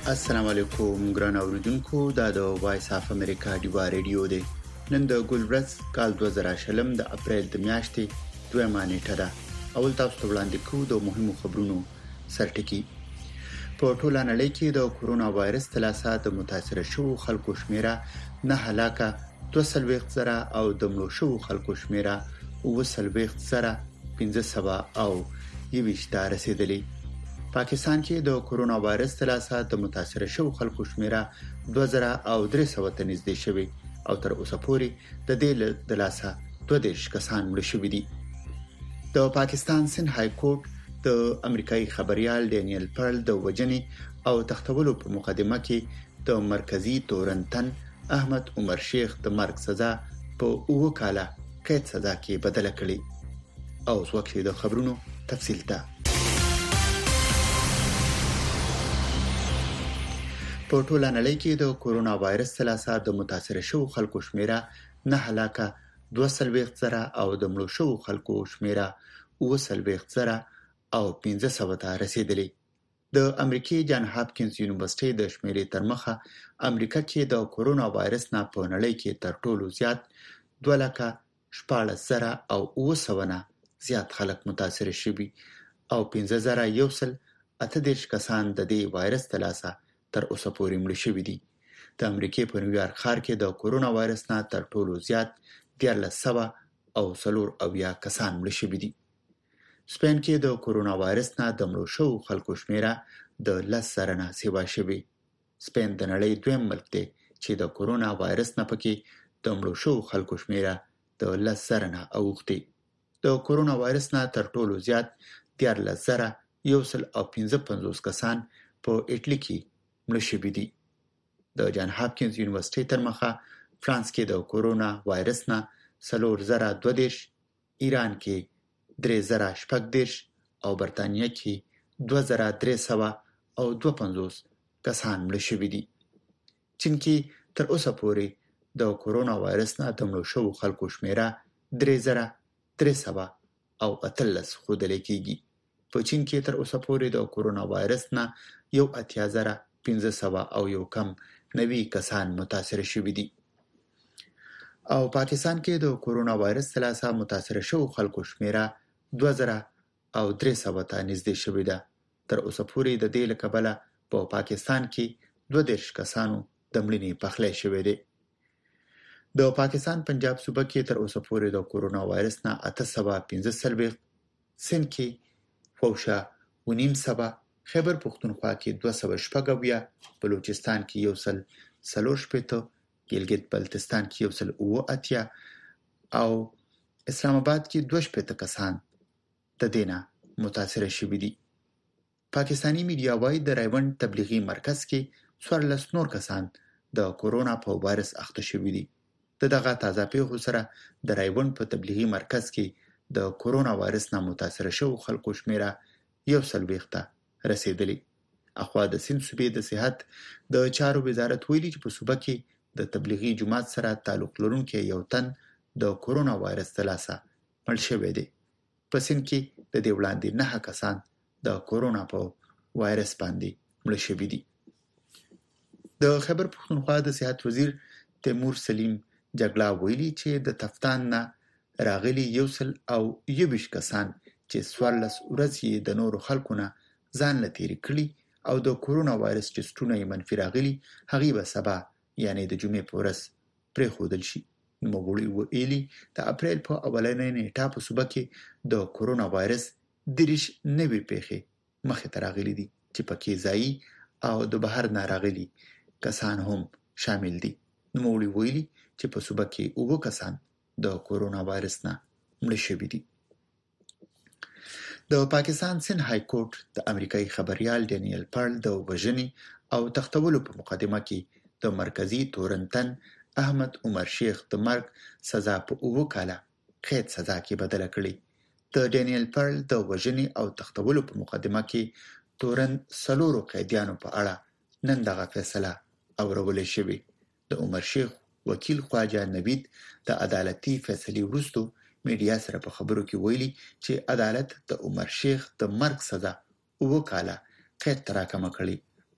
السلام علیکم ګران اوریدونکو دا د وایس اف امریکا دیوا ریډیو دی. نن د ګلبرز کال 2020 د اپریل د میاشتې 2 نیټه ده. اول تاسو ته وړاندې کوو د مهمو خبرونو سرټکی. په ټوله نړۍ کې د کورونا وایرس تلاسه د متاثر شوو خلکو شمیره 9 هلاکه 2,000 او د مړو شوو خلکو شمیره 9,500 او 20 رسیدلی. پاکستان کې د کورونا وایرس تلاسه د متاثر شوو خلکو شمیره 2,300 ته نږدې شوی او تر اوسه پورې د دې د لاسه 22 کسان مړ شوي دي. د پاکستان سند های کورټ د امریکایي خبريال ډینیل پرل د وجنې او تختولو په مقدمه کې د مرکزی تورنتن احمد عمر شیخ د مرګ سزا په 2 کاله قید سزا کې بدله کړې. او څوک د خبرونو تفصیل ته په ټوله نړۍ کې د کورونا وایرس تلاسه د متاثر شوو خلکو شمیره 9 هلاکه 2,000 او د مړو شوو خلکو شمیره 9,500 او 500 ته رسیدلی. د امریکای جان هاپکینز یونیورسيټي د شمیرې تر مخه امریکا کې د کورونا وایرس نه په نړۍ کې تر ټولو زیات 2,14,000 او 900 نه زیات خلک متاثر شوي او 5,138 کسان د دې وایرس تلاسه تر اوسه پورې مړ شوي دي. د امریکای په نیویارک ښار کې د کورونا وایرس نه تر ټولو زیات 1,400 او 4 کسان مړ شوي دي. سپین کې د کورونا وایرس نه د مړو شوو خلکو شمیره د 10,000 نه سیوا شوی. سپین د نړۍ دویم ملک دی چې د کورونا وایرس نه پکې د مړو شوو خلکو شمیره د 10,000 نه اوښتې. د کورونا وایرس نه تر ټولو زیات 13,155 کسان په ایټلی کې مړ شوي دي. د جان هاپکینز یونیورسيټي تر مخه فرانس کې د کورونا وایرس نه 4,022، ایران کې 3,046 او برتانیه کې 2,352 کسان مړ شوي دي. چین کې تر اوسه پورې د کورونا وایرس نه د مړو شوو خلکو شمیره 3,313 ښودل کېږي. په چین کې تر اوسه پورې د کورونا وایرس نه 8,500 او یو کم 90 کسان متاثر شوي دي. او پاکستان کې د کورونا وایرس تلاسه متاثر شوو خلکو شمیره 2,300 ته نږدې شوې ده. تر اوسه پورې د دې له کبله په پاکستان کې 22 کسانو د مړینې پخلی شوی دی. د پاکستان پنجاب صوبه کې تر اوسه پورې د کورونا وایرس نه 845، سند کې فوشا 900، خیبر پختونخوا کې 270، بلوچستان کې 140، ګلګت بلتستان کې 180 او اسلام آباد کې 280 کسان د دینه متاثر شوي دي. پاکستانی میډیا وايي د رایوند تبلیغي مرکز کې 14 نور کسان د کورونا په وایرس اخته شوي دي. دغه تازه پیښو سره د رایوند په تبلیغي مرکز کې د کورونا وایرس نه متاثر شوو خلکو شمیره 140 ته رسیدلی. اخوا د سند صوبې د صحت د چارو وزارت ویلي چې په صوبه کې د تبلیغي جماعت سره تعلق لرونکي یو تن د کورونا وایرس تلاسه مړ شوی دی. په سند کې د دې وړاندې 9 کسان د کورونا په وایرس باندې مړ شوي دي. د خیبر پختونخوا د صحت وزیر تیمور سلیم جګړه ویلي چې د تفتان نه راغلي 120 کسان چې 14 ورځې د نورو خلکو نه ځان لتیری کړي او د کورونا وایرس ټیسټونه یې منفي راغلي، هغه به سبا یعنی د جمعې په ورځ پرېښودل شي. نوموړي ویلي د اپریل په اولنۍ نیټه په صوبه کې د کورونا وایرس 30 نوې پیښې مخې ته راغلي دي چې پکې ځایي او د بهر نه راغلي کسان هم شامل دي. نوموړي ویلي چې په صوبه کې 9 کسان د کورونا وایرس نه مړ شوي دي. د پاکستان سند های کورټ د امریکایي خبريال ډینیل پرل د وژنې او تختولو په مقدمه کې د مرکزی تورنتن احمد عمر شیخ د مرګ سزا په 2 کاله قید سزا کې بدله کړې. د ډینیل پرل د وژنې او تختولو په مقدمه کې تورن 4 قیدیانو په اړه نن دغه فیصله اورولې شوې. د عمر شیخ وکیل خواجه نوید د عدالتي فیصلې وروسته میډیا سره په خبرو کې ویلي چې عدالت د عمر شیخ د مرګ سزا 2 کاله قید تراکمه کړې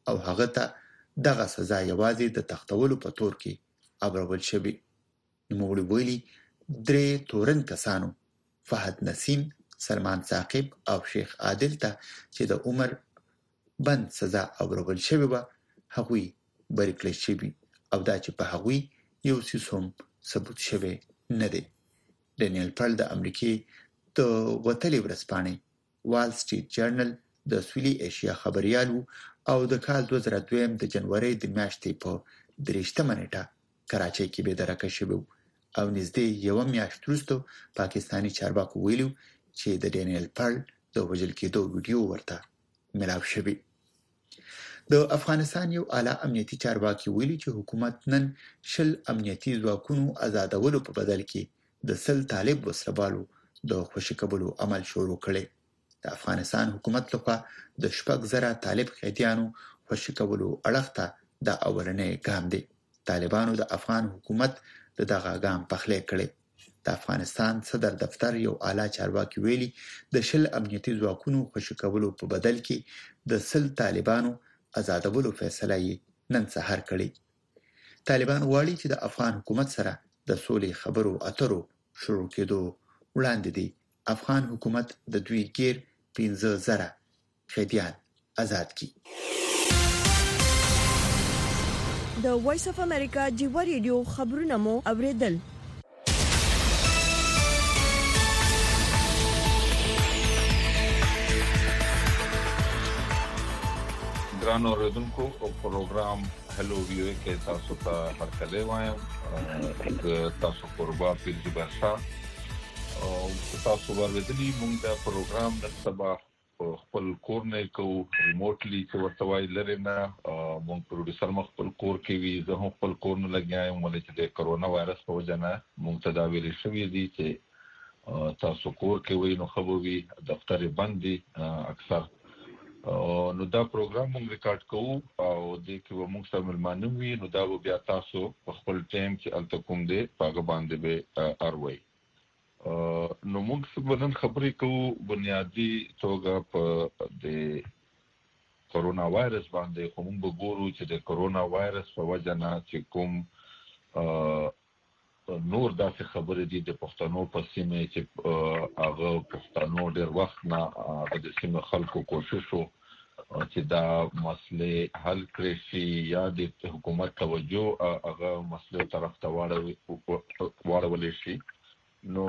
او هغه ته دغه سزا یوازې د تختولو په تور کې ابرول شوی. نوموړي ویلي 3 تورن کسانو فهد نسیم، سلمان ثاقب او شیخ عادل ته چې د عمر بند سزا ابرول شوی و هغوی بری کړل شوي او دا چې په هغوی یو څه هم ثبوت شوی نه دی. ډینیل پل د امریکې د وتلې ورځپاڼې وال سټریټ جرنل د سویلي ایشیا خبريال او د کال 2002 د جنوري د میاشتې په 3 نیټه کراچۍ کې بېدرکه شوی او نږدې یو میاشت وروسته پاکستاني چارواکو ویلو چې د ډینیل پل د وژل کېدو ویډیو ورته ملاو شوی. د افغانستان یو اعلی امنیتي چارواکي ویلي چې حکومت نن 10 امنیتي ځواکونو آزادولو په بدل کې د 10 طالب وسلوالو د خوشي کولو عمل شروع کړي. د افغانستان حکومت لخوا د 4,000 طالب قیدیانو خوشي کولو اړخ ته د اولنې ګام دی. طالبانو د افغان حکومت دغه ګام پخلی کړي. د افغانستان صدر دفتر یو اعلی چارواکي ویلي د 10 امنیتي ځواکونو خوشي کولو په بدل کې د 10 طالبانو آزادولو فیصله یې نن سهار کړې. طالبان غواړي چې د افغان حکومت سره د سولې خبرو اترو شروع کېدو وړاندې دی افغان حکومت د دوی ګیر 15,000 قیدیان آزاد کړي. د وایس اف امریکا جیو ریډیو خبرونه مو اوریدل. ګرانو اوریدونکو او پروګرام هلو ویو کې تاسو ته هرکلی وایم. تاسو قربا پیل برشا او تاسو ورغلي موږ دا پروګرام د سبا خپل کور نه کوو ریموټلی چې ورته وایي لري نه. موږ پروډوسر مخ خپل کور کې وی زه هم خپل کور نه لګیایم ولې چې د کرونا وایرس په وجه نه موږ تداویل شوې دي چې تاسو کور کې وی نو خبر وی دفتر بند دي اکثر. نو دا پروګرام موږ ریکارډ کوو او د کې موږ سره ملمانه وي نو دا بیا تاسو په خپل ټایم چې الته کوم دی پاګه باندې به اروي. نو موږ څنګه خبرې کوو بنیادی توګه په د کرونا وایرس باندې کوم وګورو چې د کرونا وایرس په وجه نه چې کوم نور داسې خبرې دي د پښتنو په سیمه چې هغه پښتنو ډېر وخت نه د سیمه خلکو کوشش وکړ چې دا مسلې حل کړي شي یا د حکومت توجه هغه مسلې طرف ته واړول شي. نو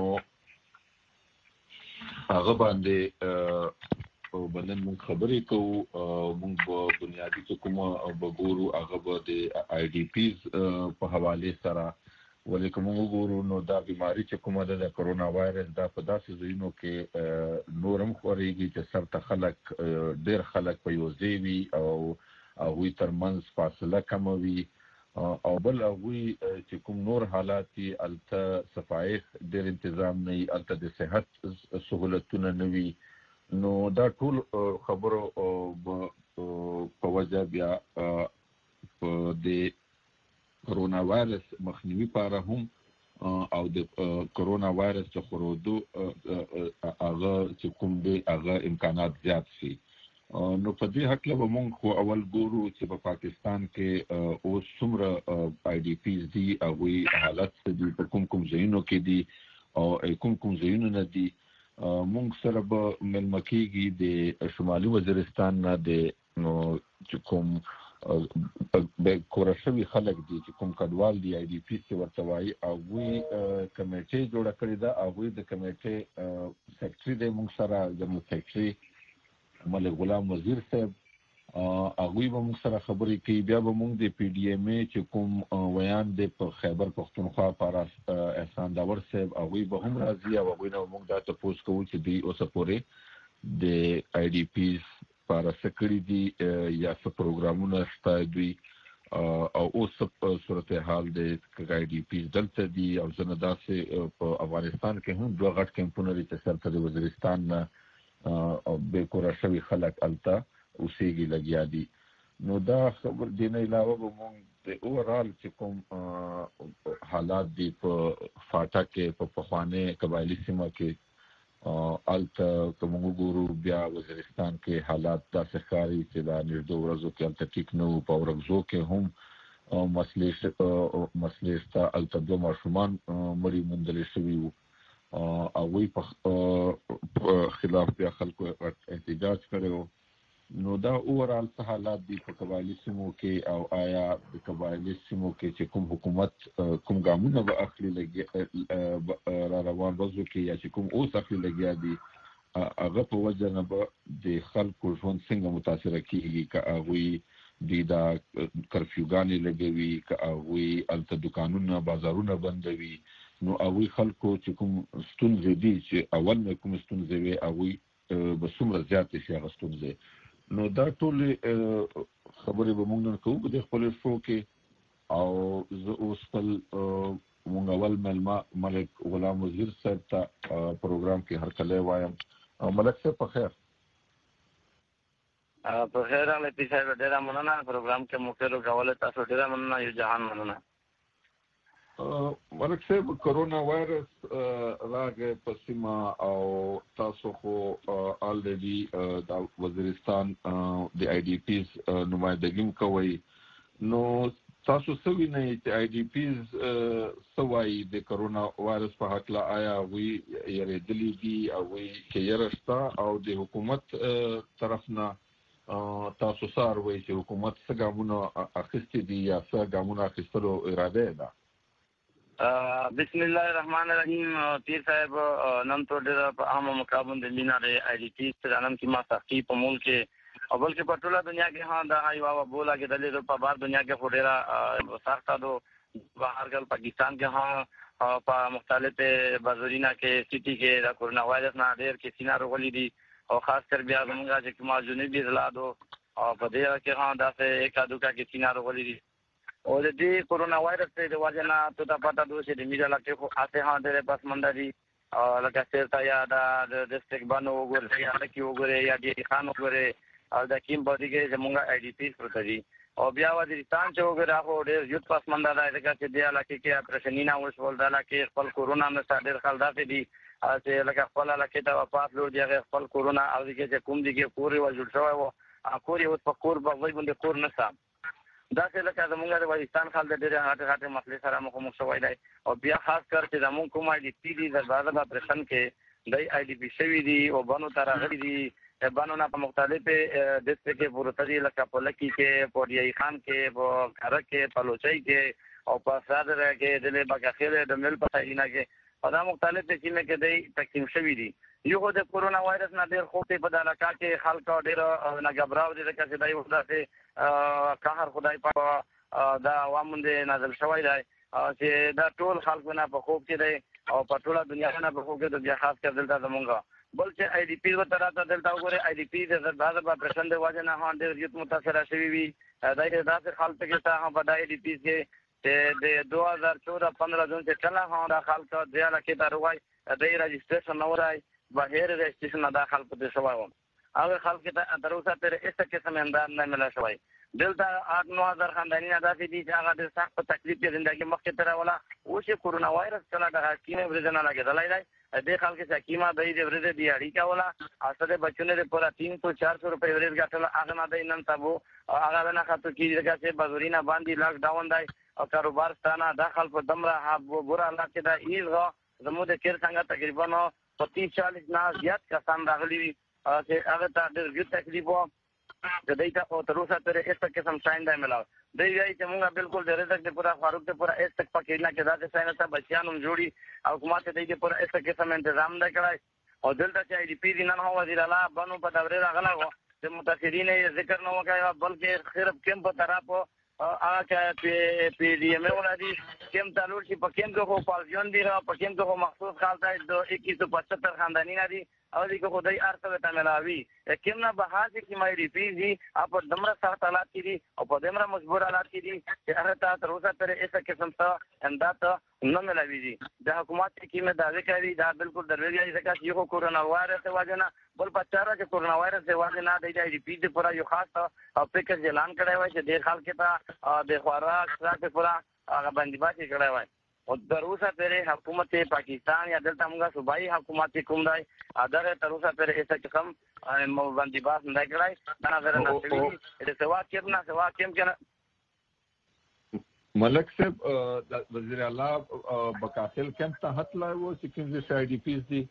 هغه باندې بلن موږ خبرې کوو. موږ په بنیادی چې کومه وګورو هغه به د آی ډي پیز په حواله سره ولې کوم وګورو نو دا بیماری چې کومه ده د کرونا وایرس دا په داسې ځایونو کې نورم خوريږي چې سرته خلک ډېر خلک په یو ځای وي او هغوی ترمنځ فاصله کم وي او بل هغوی چې کوم نور حالات دي الته صفایي ډېر تنظیم نه وي الته د صحت سہولتونه نه وي. نو دا ټول خبرو په وجه بیا د کرونا وایرس مخنیوي لپاره هم او د کرونا وایرس د خورودو هغه چې کوم دی هغه امکانات زیات شي. نو په دې حق له موږ اول ګورو چې په پاکستان کې اوس څومره آی ډي پیز دي هغوی حالت دي په کوم ځایونو کې دي او کوم ځایونو نه دي. موږ سره به ملمه کېږي د شمالي وزیرستان نه د چې کوم به کورشوي خلک دي چې کوم کډوال دي آی ډي پی چې ورته وایي هغوی کمیټې جوړه کړې ده. هغوی د کمیټې سیکرټري دی موږ سره جنرال سیکرټري ملک غلام وزیر صاحب هغوی به موږ سره خبرې کوي. بیا به موږ د پی ډي ایم ای چې کوم ویان دی په خیبر پښتونخوا پر احسان داور صاحب هغوی به هم راځي او هغوی نه موږ دا تپوس کوو چې دوی اوسه پورې د آی ډي پیز لپاره څه کړي دي یا څه پروګرامونه شته دوی او اوس په صورتحال د آی ډي پیز دلته دي او ځنه داسې په افغانستان کې هم 2 غټ کیمپونه دي چې سرته د وزیرستان نه بې کوره شوي خلک الته اوسېږي لګیا دي. نو دا خبر دې نه علاوه به موږ د اوورال چې کوم حالات دي په فاټا کې په پخوانۍ قبایلي سیمه کې الته کوم ګورو بیا وزیرستان کې حالات داسې ښکاري چې دا نږدې ورځو کې الته ټیک نو په ورغزو کې هم مسلې ستا الته دوه ماشومان مړي موندل شوي وو او وی په خلاف بیا خلکو احتجاج کړو. نو دا اورال څه حالات دي په قبایلی سیمو کې او آیا د قبایلی سیمو کې چې کوم حکومت کوم ګامونه به اخلي لګي را روان وځو کې یا چې کوم اوس اخلي لګیا دي هغه په وجه نه به د خلکو ژوند څنګه متاثر کیږي که هغوی د دا کرفیوګانې لګوي که هغوی الته دکانونه بازارونه بندوي نو هغوی خلکو چې کوم ستونزې دي چې اول نه کوم ستونزې وي هغوی به څومره زیاتې شي هغه ستونزې. نو دا ټول خبرې به موږ نن کوو د خپل شو کې او زه اوس خپل موږ اول ملما ملک غلام وزیر صاحب ته پروګرام کې هرکلی وایم. ملک صاحب په خیر؟ په خیر هغه پی صاحب ډېره مننه پروګرام کې مو کړو کول تاسو ډېره مننه یو جهان مننه. ملک صاحب کرونا وایرس راغی په سیمه او تاسو خو الریډي د وزیرستان د آی ډي پیز نمائندګي کوي نو تاسو څه وینئ چې آی ډي پیز څه وایي د کرونا وایرس په هکله آیا هغوی یریدلي دي هغوی کې یره شته او د حکومت طرف نه تاسو څه اروئ چې حکومت څه ګامونه اخیستي دي یا څه ګامونه اخیستلو اراده یې ده؟ بسم الله الرحمن الرحیم. پیر صاحب نن تو ډېر په عامه مقابل د مینا د آی ډي پی سره کی ما تحقیق په ملک او بلکې په ټوله دنیا کې ها دا ایوا بولا کې د دې په بار دنیا کې ډېر سخت دو بهرګل پاکستان کې ها په مختلف بازارینا کې سټي کې د کورونا وایرس نه ډېر کې سینارو غلي دي او خاص کر بیا زموږ چې ما جنوبي ضلع دو او په دې کې ها داسې ایک دوکا کې سینارو غلي دي او د دې کورونا وایرس د وجه نه ته دا پتا دوی چې د میډیا لکه خو اته ها ډېر پسمنده دي او لکه څنګه یا د ډیسټریکټ باندې وګورئ یا لکه وګورئ یا د خان وګورئ او د کیم باندې کې زموږ آی ډي پی پروت دي او بیا وزیرستان چې وګورئ هغه ډېر یوت پسمنده دی لکه چې د لکه کې اپریشنینا وشول دا لکه خپل کورونا نه ډېر خلک دي چې لکه خپل لکه ته واپس لور دی خپل کورونا او چې کوم دي کې کوري وجود شوی او کوري اوس په کور باندې باندې کور نشته دا چې لکه زموږ د وزیرستان خلک ډېر هاټه مسلې سره مخ شوی دی او بیا خاص کر چې زموږ کوم آی ډي پی دي د بعد د اپریشن کې د آی ډي پی شوی دي او بانو تر غلي دي بانو نه په مختلف ډیسټریکټ کې پورته دي لکه په لکی کې په ډي خان کې په کار کې په لوچای کې او په صدر کې د بګاخیر د مل په تاینه کې په دا مختلف سیمه کې د تقسیم شوی دي. یو د کورونا وایرس نه ډېر خوف په د علاقه کې خلک ډېر نه غبراو دي لکه چې دای وخت قهر خدای په دا عوامو نازل شوی دی چې دا ټول خلکو نه په خوف کې دی او په ټوله دنیا نه په خوف کې د بیا خاص کر دلته زمونږ بل چې آی ډي پی وتره ته دلته وګورئ آی ډي پی د بعد په پرشن د واجب نه ډېر یوت متاثر شوی وي دای داسې خلک کې ته په آی ډي پی کې د 2014-15 جون چې کله ها د خلک د علاقې ته روای د رجسټریشن نه ورای بهر رجسټریشن نه داخل پته شوی و هغه خلک ته تر اوسه تر هیڅ قسم امداد نه مل شوی دلته 8-9 خاندانی نه داسې دي چې هغه د سخت تکلیف د ژوندۍ مخکې تر ولا او چې کورونا وایرس کله د حکیمه ورځنه لګیدلای دی د خلک چې حکیمه د دې ورځې دی اړیکا ولا اصله بچونه د پورا 300-400 روپے ورځ غټل هغه نه دی نن تاسو هغه نه خاطر کیږي چې بازورینا باندې لاک ډاون دی او کاروبار ستانه داخل په دمره ها بورا علاقه دا ایغه زموږ د کیر څنګه تقریبا 30-40 نه زیات کسان راغلي چې هغه ته د یو تکلیف وو د دې ته او تر اوسه تر هیڅ قسم ساين دی ملاو دی وایي چې موږ بالکل د رزق د پورا فاروق ته پورا هیڅ تک پکې نه کې دا ساين ته بچیانو جوړي او حکومت ته دې پورا هیڅ قسم تنظیم نه کړای او دلته چې آی ډي پی دي نن هو وزیر اعلی بنو په دورې راغلا و چې متاثرین ذکر نه وکړي بلکې خیرب کیمپ په طرف هغه پی ډي ایم ولادي کیمپ تعلق شي په کیمپ کې خو پالجون دي په کیمپ کې خو مخصوص خالته د 2175 خاندانی نه دي او دې کو خدای ارته ته ملاوي کیمنا بهاز کی مې ډي پی دي په دمره سخت حالات کې دي او په دمره مجبور حالات کې دي چې هغه ته تر اوسه تر هیڅ قسم ته امداد نه ملاوي دي د حکومت کې مې دعوی کوي دا بالکل دروازه ځکه چې یو کورونا وایرس واجنه بل پچاره چې کورونا وایرس واجنه د ډي پی د پورا یو خاص او پیکج اعلان کړی وای چې د خلک ته د خوراک سره پورا هغه باندې باندې کړی وای او تر اوسه پورې حکومت پاکستان یا دلته موږ صوبایي حکومت کوم دی اداره تر اوسه پورې هیڅ قسم باندې باس نه کړای دا نظر نه شوی د سوا کېم کنه ملک صاحب وزیر اعلی بکاخل کیمپ ته هتلای وو چې کوم ځای آی ډی پیز دي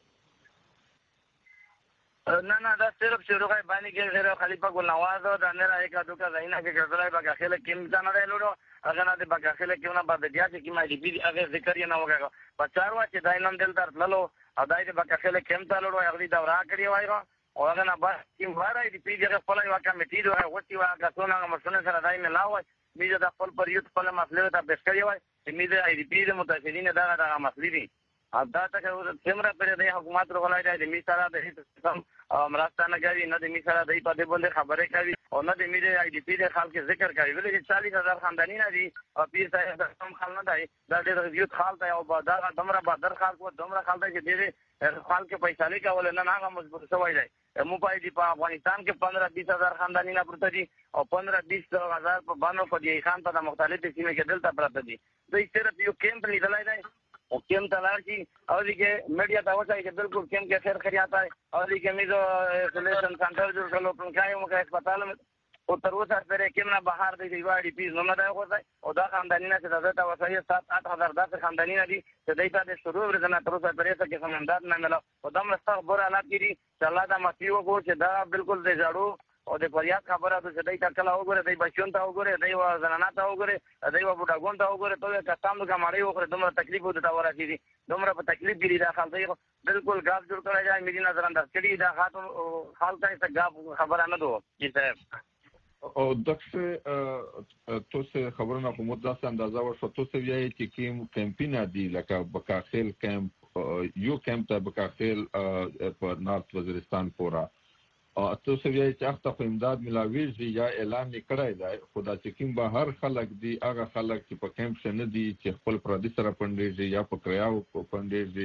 نه دا صرف شروع باندې کې غیر خلیفہ ګل نواز او د نه راځي دوکا زینا کې ګرځلای بکاخل کیمپ ته نه لورو هغه نه د بکاخل کې نه بعد بیا چې ما دی هغه ذکر یې نه وکړ په چاروا چې داینم دل درلو او دای د بکاخل کیمپ ته لورو هغه دا ورا کړی وای او هغه نه بعد کیم واره دی پیډ هغه خپل یو کمیټې دوه وتی واګه څونه مسونه سره دای نه لاوي میزه د خپل پر یوت خپل مسله ته پیش کړی وای چې میزه آی ډی پی د متأثرین دا مسلې دي دا ته څومره پر د حکومت راغلای دی می سره د هیڅ مرستانه کوي نه د می سره د په دې باندې خبره کوي او نه د می د آی ډی پی د خلک ذکر کوي ولې چې 40000 خاندانی نه دي او پیر صاحب د کوم خل نه دی دا ډېر یوت خال ته او بازار دمره بادر خال کو دمره خال ته چې دې خلک پیسې لې کول نه هغه مضبوط شوی دی موبایل دی په افغانستان کې 15-20 خاندانی نه پروت دي او 15-20 هزار په باندې په دې خان په مختلفو سیمو کې دلته پروت دي دوی صرف یو کیمپ لیدلای دی او کیم تلار کی اور دیکھیں میڈیا تو ہوتا ہے کہ بالکل کیم کے خیر خیریات ہے اور دیکھیں میزو ایسولیشن سینٹر جو کلو پنکھائے وہ کا اسپتال میں او تروسا پھر کیمنا باہر دی دیواڑی پیس نو مدا ہوتا ہے او دا خاندانی نے سے دتا وسایل 7-8 ہزار دا خاندانی نے دی سے دیتا دے شروع ورزنا تروسا پھر ایسا کہ سمندر نہ ملا او دم استغفر حالات کی دی الله دا مسیو کو چې دا بالکل دې جاړو او د فریاد خبره ده چې دای ته کله وګوره دای بچون ته وګوره دای و زنانه ته وګوره دای و بوډاګون ته وګوره ته کسان د کماړي وګوره دومره تکلیف ودته ورسېږي دومره په تکلیف کې دا خلک بالکل غاب جوړ کړی ځای مې نظر انداز کړي دا خاطر حال ته غاب خبره نه دوه چې صاحب او دغه توسه خبرونه په مدته اندازه ورشو توسه ویای چې کیمپینا دی لکه بکاخیل کیمپ یو کیمپ ته بکاخیل په نارت وزیرستان پورا تاسو ویای چې اخته خو امداد ملاویږي یا اعلان نکړای دی خدا چې کوم به هر خلک دی هغه خلک چې په کیمپ شنه دي چې خپل پردي سره پندېږي یا په کریاو پندېږي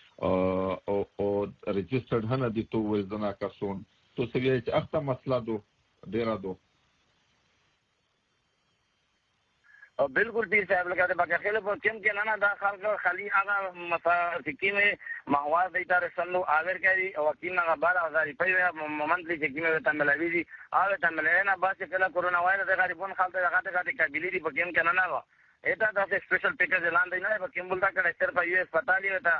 او ريجسترډ هنه دي تو وزنا کسون تاسو ویای چې اخته مسله دو ډیره دو بالکل پیر صاحب لگاتے باقی خیل پر کم کے نانا دا خلق خالی آغا مساکی میں محواز دیتا رسلو آگر کری وکیم ناغا 12,000 روپئے منتلی چکی میں ویتا ملاوی دی آوے تا ملاوینا باس سے پہلا کورونا وائرس دے غریبون خالتے دکھاتے قابلی دی پا کم کے نانا گا ایتا دا سے اسپیشل پیکج اعلان دینا ہے پا کم بولتا کڑا صرف یو اسپتالی ہوتا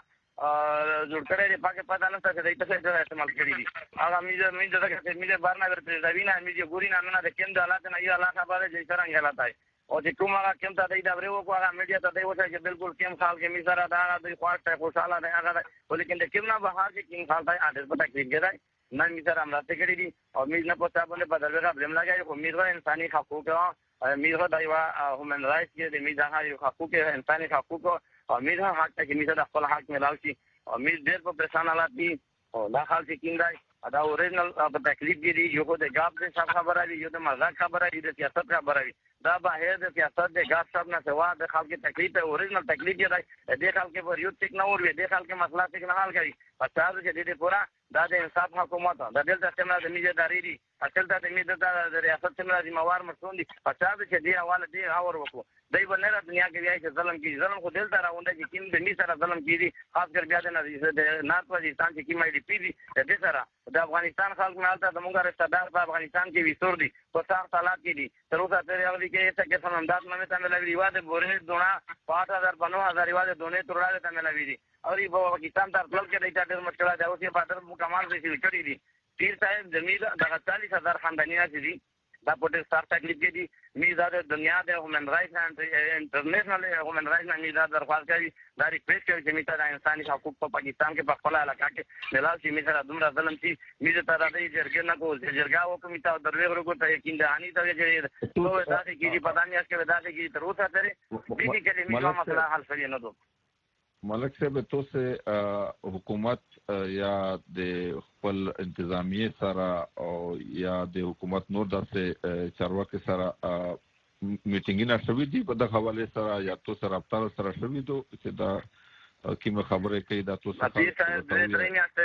جوړ کړی دی پاکه پتا نه څه دی ته څه استعمال کړی دي هغه میزه دغه میزه بارنا ورته زوینا میزه ګوري نه نه د کم د حالات نه یو الله خبره چې څنګه حالات ہے او چې کوم هغه کم ته دی دا ورو کو هغه میډیا ته دی وته چې بالکل کم خال کې می سره دا د خواشته خوشاله نه هغه ولیکن د کم نه بهر چې کم خال ته اډر پتا کېږي دی نه می سره امراته کړی دي او می نه پتا باندې بدل غا بلم لګای خو می انساني حقوق می غو دایوا هومن رائټس کې د می ځای حقوق انساني حقوق او می حق ته می سره خپل حق ملاوي او می ډېر په پریشان حالات دي او دا حال چې کیندای دا اوریجنل په تکلیف دي یو کو د غاب د صاحب خبره دی یو د مزاق خبره دی د سیاست خبره دی دا بهر د سیاست د غاب صاحب نه سوا د خلک تکلیف ته اوریجنل تکلیف دی د خلک په یو ټیک نه ور وي د خلک مسله ټیک نه حل کوي پاتار چې دې پورا دا د انصاف حکومت د دلته څنګه د میجه داري دي اصل ته د میجه د ریاست څنګه د موار مسون دي پاتار چې دی حواله دی اور وکړو دای په نړۍ دنیا کې وایي چې ظلم کی ظلم خو دلته راوندې چې کیم د می سره ظلم کیږي خاص کر بیا د نارت وزیرستان چې کیمای دی پی دي د سره د افغانستان خلک نه حالت د مونږه رشتہ دار په افغانستان کې ویسور دي په سخت حالات کې دي تر اوسه ترې هغه کې څه کې سمندات نه ته ملوي واده بورنه دونه 5000 واده دونه ترړاله ته ملوي دي او په پاکستان تر خپل کې دایته ډېر مشکلات دی او چې په ډېر مکمل دي چې کړی دي پیر صاحب زميد د 40000 خاندانیان دي دا په ډېر سخت تکلیف کې دي میزاد دنیا د هومن رائټس اند انټرنیشنل هومن رائټس نه میزاد درخواست کوي دا ریکویسټ کوي چې میته د انساني حقوق په پاکستان کې په خپل علاقه کې ملال شي میته دومره ظلم شي میته تر دې جرګه نه کو جرګه وکړي میته دروي ورکو ته یقین دهانی ته چې نو داسې کېږي پتا نه اسکه داسې کېږي تر اوسه ترې دې کې میته مسله حل شوی نه دو ملک صاحب توسه حکومت یا د خپل انتظامیه سره او یا د حکومت نور داسې چارواکي سره میټینګونه شوي دي په دغه حواله سره یا توسه رابطه سره شوي دي چې دا کومه خبره کوي دا توسه پیر صاحب د درې میاشتې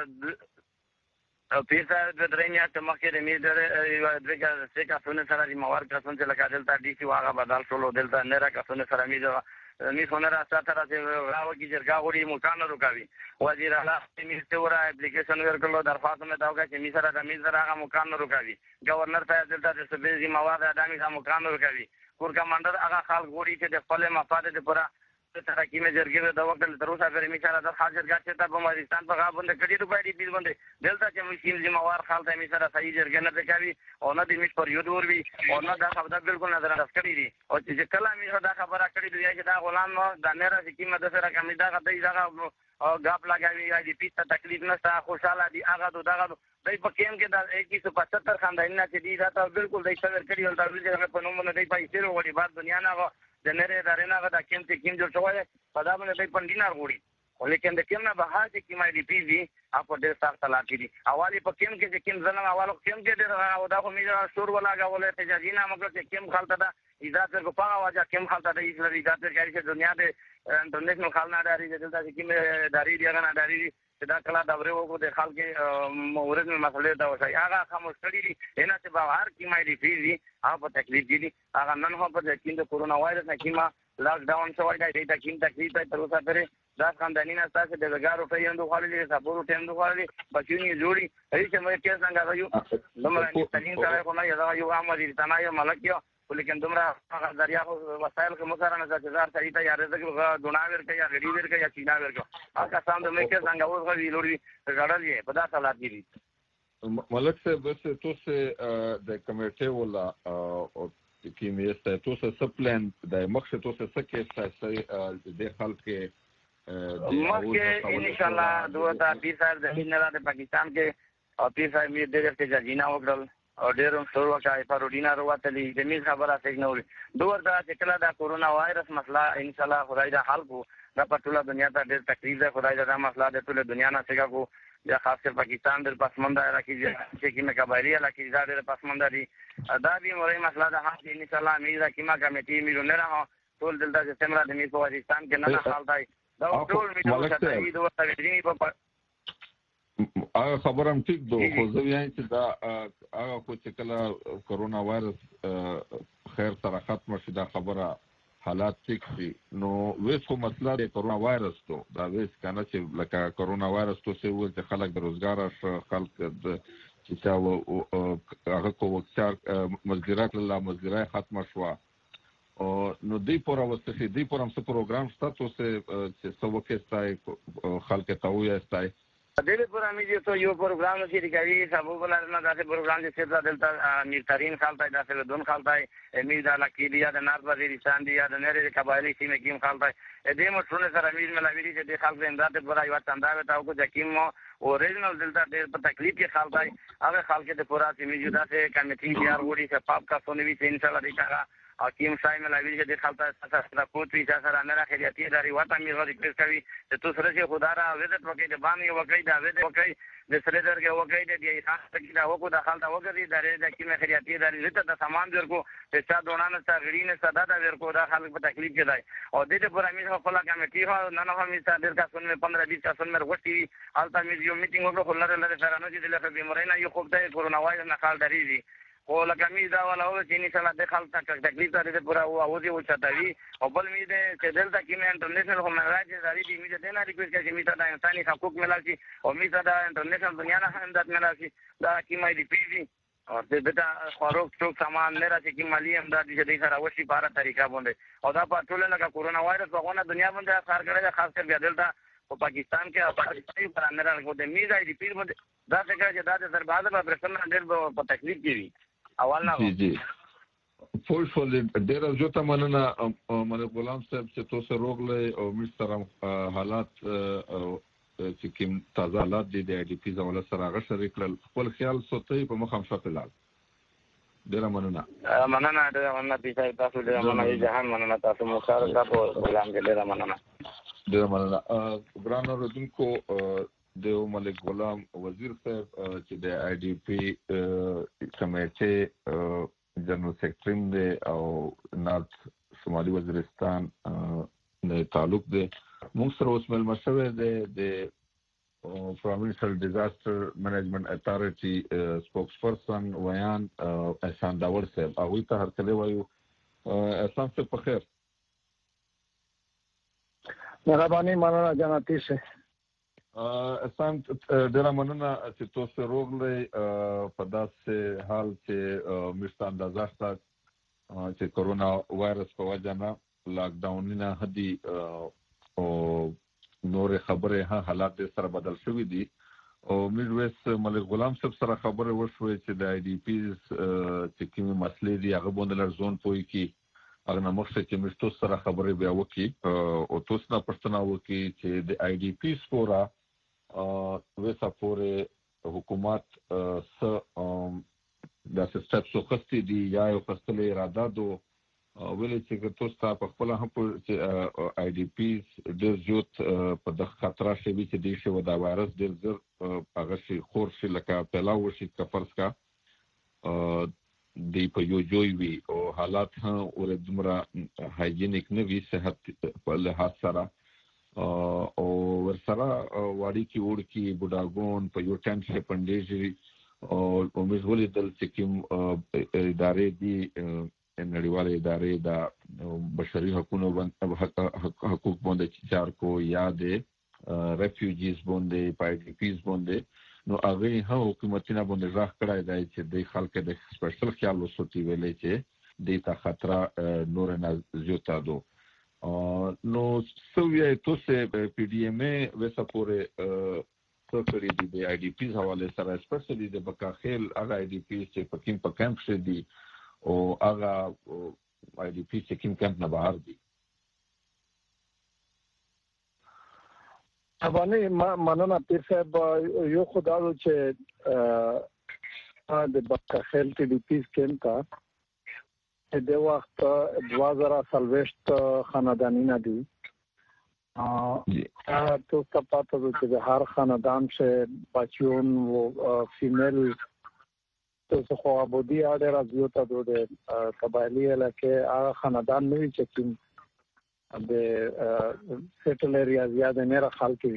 مخکې د میډر دغه څه کسونه سره د موارد کسونه چې لکه دلته ډي سي واغه بدل شول دلته نه را کسونه سره میډر می خونره ساتره چې راو کې جرګه غوړي مکان روکاوي وزیر اعلی می ستوره اپلیکیشن ورکړو درخواست مې داوګه چې می سره د می سره هغه مکان روکاوي گورنر صاحب دلته د سبزي مواد ادمي هغه مکان روکاوي کور کمانډر هغه خلک غوړي چې د خپل مفاد لپاره ترکیمه جرګې د وکړل تر اوسه پرې می سره د حاضر ګټه ته په مریضان په غاب باندې کړي روپۍ دی باندې دلته چې مشکل ذمہوار خالته می سره صحیح جرګه نه کوي او نه د مش پر یو دور وی او نه دا خبره بالکل نظر انداز کړی دي او چې کله می دا خبره کړی دی چې دا غلام نو د نه راځي کیمه د سره کمی دا غي او غاپ لګاوي یا دې پیسه تکلیف نشته خوشاله دي هغه دغه دای په کېم کې دا 175 خاندانونه چې دي دا ته بالکل دای څور کړی ول دا چې په نوم نه دی پیسې وروړي بعد دنیا نه د نره دارینه غدا کېم ته کېم جوړ شوی په دا باندې دای پندینار وروړي ولیکن د کېم نه بهر چې کیمه دی پی وی اپ ډېر سخت طلاق دي اوالی په کېم کې چې کېم ځنه اوالو کېم کې ډېر او دا خو میږه شور ولاګولې ته جزینا مګر چې کېم خالته دا عزت ورکو پاغه واجه کېم خالته د اسلامي عزت ورکړي چې دنیا د انټرنیشنل خلنا داري دلته چې کېم داري دی هغه نه داري دا کله دا ورو وګو د خلک مورز مسلې دا وشي هغه خاموش کړی دي نه چې بهر کیمه دی پی وی اپ تکلیف دي هغه نن هم په کې د کورونا وایرس نه کیمه لاک ډاون شوی دی دا کیم تکلیف ته تر اوسه پرې دا خاندانی نه تاسو د وګارو په یندو خالي صبرو ټیندو خالي بچونی جوړي هیڅ مې کې څنګه یو نمبر تلین سره خو نه یو عامل دي تنایا ملکیو ولیکن دومره هغه ذریعہ وسایل کوم سره نه ځار سړی ته یا رزق دوناویر کې یا غړي ور کې یا چیناویر کې هغه سم د مې کې څنګه اوس غوړي لوري غړل په دا حالات دي ملک صاحب بس توسه د کمیټه ولا او کې مې است توسه سپلان د مخشه توسه سکه است د خلک مکه ان شاء الله دوه تا 20 صاحب د هند د پاکستان کې او 30 صاحب دې د جزینا وکړل او ډېر څور وکای په روډینا وروتلی د می خبره سګنول دوه دا چې کله دا کورونا وایرس مسله ان شاء الله خدای دا حل کو دا په ټوله دنیا ته ډېر تکلیف ده خدای دا مسله د ټوله دنیا نه څنګه کو یا خاص کر پاکستان د پسمانده علاقې چې کې قبایلی علاقې دا ډېر پسمانده دي دا به موري مسله ده ان شاء الله میرا کیما کمیټي میرو نه راو ټول دلته چې څنګه د می په پاکستان کې نه حال دی دا ټول میټو ته دوه تغیرې په هغه خبرم ټیک دو خو زه وایم چې دا هغه خو چې کله کورونا وایرس خیر سره ختم شي دا خبره حالات ټیک شي نو وېس خو مسله د کورونا وایرس ته دا وېس کنه چې لکه کورونا وایرس ته څه ول چې خلک د روزګار خلک د چې تا هغه کو وکړ مزګرات له مزګرای ختم شو او نو دی پورا وسته دی پورم څه پروګرام ستاسو چې څه وکړای خلک ته وایي دغه پرامي دي ته یو پروګرام چې ریکاري سبو بلاره دا پروګرام چې څه دلته میرترین خالتای دا څه دون خالتای امید الله کې دی د نارت وزیرستان دی د نری قبایلی سیمه کې خالتای دې مشرونه سره امید ملاوی چې د خلک امداد پر ایو چندا وتا او کو جکیم اوریجنل دلته ډېر په تکلیف کې خالتای هغه خلک د پورا سیمه جدا څه کمیټي تیار وړي چې پاپ کا سونوي چې ان شاء الله دیکھا حکیم صاحب ملاوی چې د خالتای سره کوټوي چې سره نه راخیاتي داري وته مې غوړي کړی کوي چې تو سره چې خدا را وزت وکړي د باندې وکړي دا وزت وکړي د سره درګه وکړي د دې خاص کې دا وکړه د خالتا وکړي درې د کیمه خیاتي داري لته د سامان ورکو چې چا دونانه سره غړي نه صدا دا ورکو دا خلک په تکلیف کې دی او د دې پر امیر خپل کمیټي هو نه نه هم چې ډېر کا سن 15-20 کا سن مر غوښتي التا مې یو میټینګ وکړو خلل لره سره نو چې د لکه بیمارینه یو خوب ته کورونا وایرس نه خال دري دي او لکه می دا ولا او چې ان شاء الله د خلک تکلیف لري پورا او دې او چتاوي او بل می دې چې دلته کې مې انټرنیشنل هم راځي داري دې می دې نه ریکوست کوي چې می ته د انساني حقوق ملاشي او می ته د انټرنیشنل دنیا نه هم امداد ملاشي دا کې مې دې پیږي او دې دا خروج څوک سامان نه راځي کې مالی امداد دې دې سره وشي په اړه طریقه باندې او دا په ټول لکه کورونا وایرس په غونه دنیا باندې اثر کړی خاص کر دلته په پاکستان کې پاکستاني پر نه راغو دې می ځای دې پیر باندې دا څنګه چې دا د سربازه په پرسنل ډېر په تکلیف کې اول نه جی فول ډیر ځوته مننه ملک غلام صاحب چې تاسو روغله او مستر حالات چې کوم تازه حالات دي د ډي پی زول سره هغه شریکل خپل خیال سوتي په مخام شپلال ډیر مننه ډیر مننه پیسې تاسو ډیر مننه جهان مننه تاسو مشارکت او غلام ډیر مننه ګران اوردونکو د ملک غلام وزیر صاحب چې د آی ډي پی کمیټې جنرال سیکرټری دی او نارت شمالي وزیرستان نه تعلق دی موږ سره اوس مل مشوي د پروینشل ډیزاستر منیجمنت اتھارټي سپوکس پرسن ویان احسان داور صاحب هغه ته هرکله وایو احسان صاحب په خیر مهرباني مننه جناب پیر صاحب. احسان ډېر مننه چې تاسو روغلې په داسې حال چې مشته اندازه شته چې کورونا وایرس په وجه نه لاک ډاون نه هدي او نور خبره حالات سره بدل شوې دي او میرویس ملک غلام صاحب سره خبره وشوې چې د آی ډي پیز چې کومه مسلې دي هغه باندې لرزون پوي کی هغه نمخ چې مشتو سره خبره بیا وکي او تاسو نه پښتنه وکي چې د آی ډي پیز فورا وسه پورې حکومت س د سټپس خستې دي یا یو خستلې اراده دو ولې چې تاسو ته په خپل هم چې آی ډي پیز د زیات په د خطر شي چې د شی ودا وایرس د زر هغه شي خور شي لکه پلاو شي کفرس کا دی په یو جوی وی او حالات ها اور دمرا هایجینیک نه وی صحت په لحاظ سره او ورسره واړی کی وړ کی بډاګون په یو ټایم کې پندېږي او مزولې دل چې کوم ادارې دي نړیوالې ادارې د بشري حقوقو باندې چار کو یاد ریفیوجیز باندې پایډیپیز باندې نو هغه هم حکومتونه باندې ځخ کړای دی چې د خلکو د سپیشل خیال وسوتي ویلې چې د تا خطر نور نه زیاته دو نو سویا توسه پی ډی ام ای وسه پورې سفرې د آی ډي پیز حواله سره سپیشلی د بکاخیل هغه آی ډي پیز چې پکیم په کیمپ شه دي او هغه آی ډي پیز چې کیم کیمپ نه بهر دي. باندې مننه پیر صاحب یو خدای چې د بکاخیل کې د پیز کیمپ کا د وخت 2040 خاندانی نه دي تو کا پاتہ چې هر خاندان سے بچیون و فیمیل تو خو ابودی اړه راځي ته د قبایلی علاقې هغه خاندان نه وي چې د سیټل ایریا زیاده نه راخالتي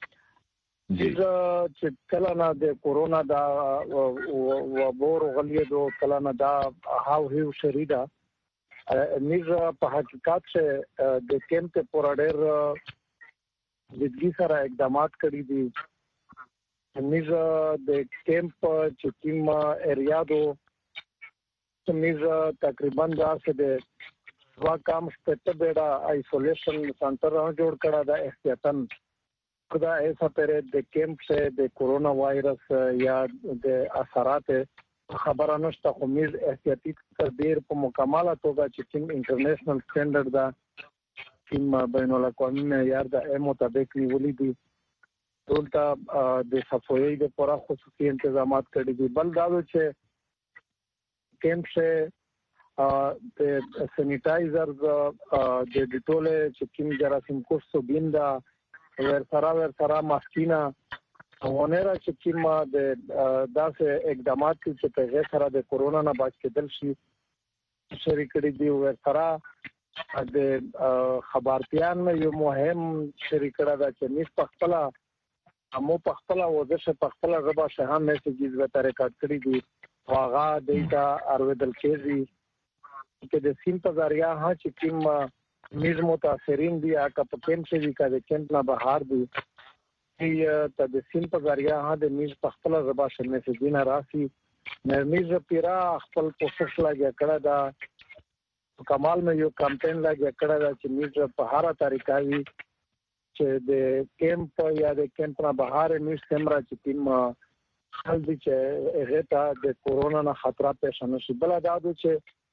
چې کله نه د کورونا دا و بور غلیه دو کله نه دا هاو هیو شریدا میز په حقیقت چې د کیمپ پر اړه جدي سره اقدامات کړی دي میز د کیمپ چې کوم ایریا دو میز تقریبا دا څه د واکام سپیټ بیډا آیسولیشن سنټر جوړ کړه دا احتیاطاً خدا ایسا پرې د کیمپ سے د کورونا وایرس یا د اثرات خبره نشته خو میز احتیاطي تدبیر په مکمله توګه چې کوم انټرنیشنل سټانډرډ دا کوم بین الاقوامي معیار د مطابق نیولې دي ټولته د صفوی د پوره خصوصي تنظیمات کړي دي بل دا چې کیمپ سے د سینیټایزر د ډیټول چې کوم جراثیم کوسو بیندا ورسره ماسکینا ونره چې کوم د داسې اقدامات چې په غیر سره د کورونا نه بچ کېدل شي شریک کړي دي ورسره د خبرتيان یو مهم شریک کړه چې نس پختلا مو پختلا وځه پختلا ربا شهان میسجز وته ریکارډ کړی دي واغه دیتا ارویدل کېږي چې د سیم په ذریعہ چې کوم میز متاثرین دي اګه په کیمپ کې کا د کیمپ نه بهر دي چې ته د سیم په ذریعہ د میز په خپل ربا شنه چې دینه راسي میز پیرا خپل کوشش لګیا کړه دا کمال مې یو کمپاین لګیا کړه دا چې میز په هر طریقه وي چې د کیمپ یا د کیمپ نه بهر میز کیمرا چې تیم حل دي چې هغه ته د کورونا نه خطر پېښ نه شي بل دا چې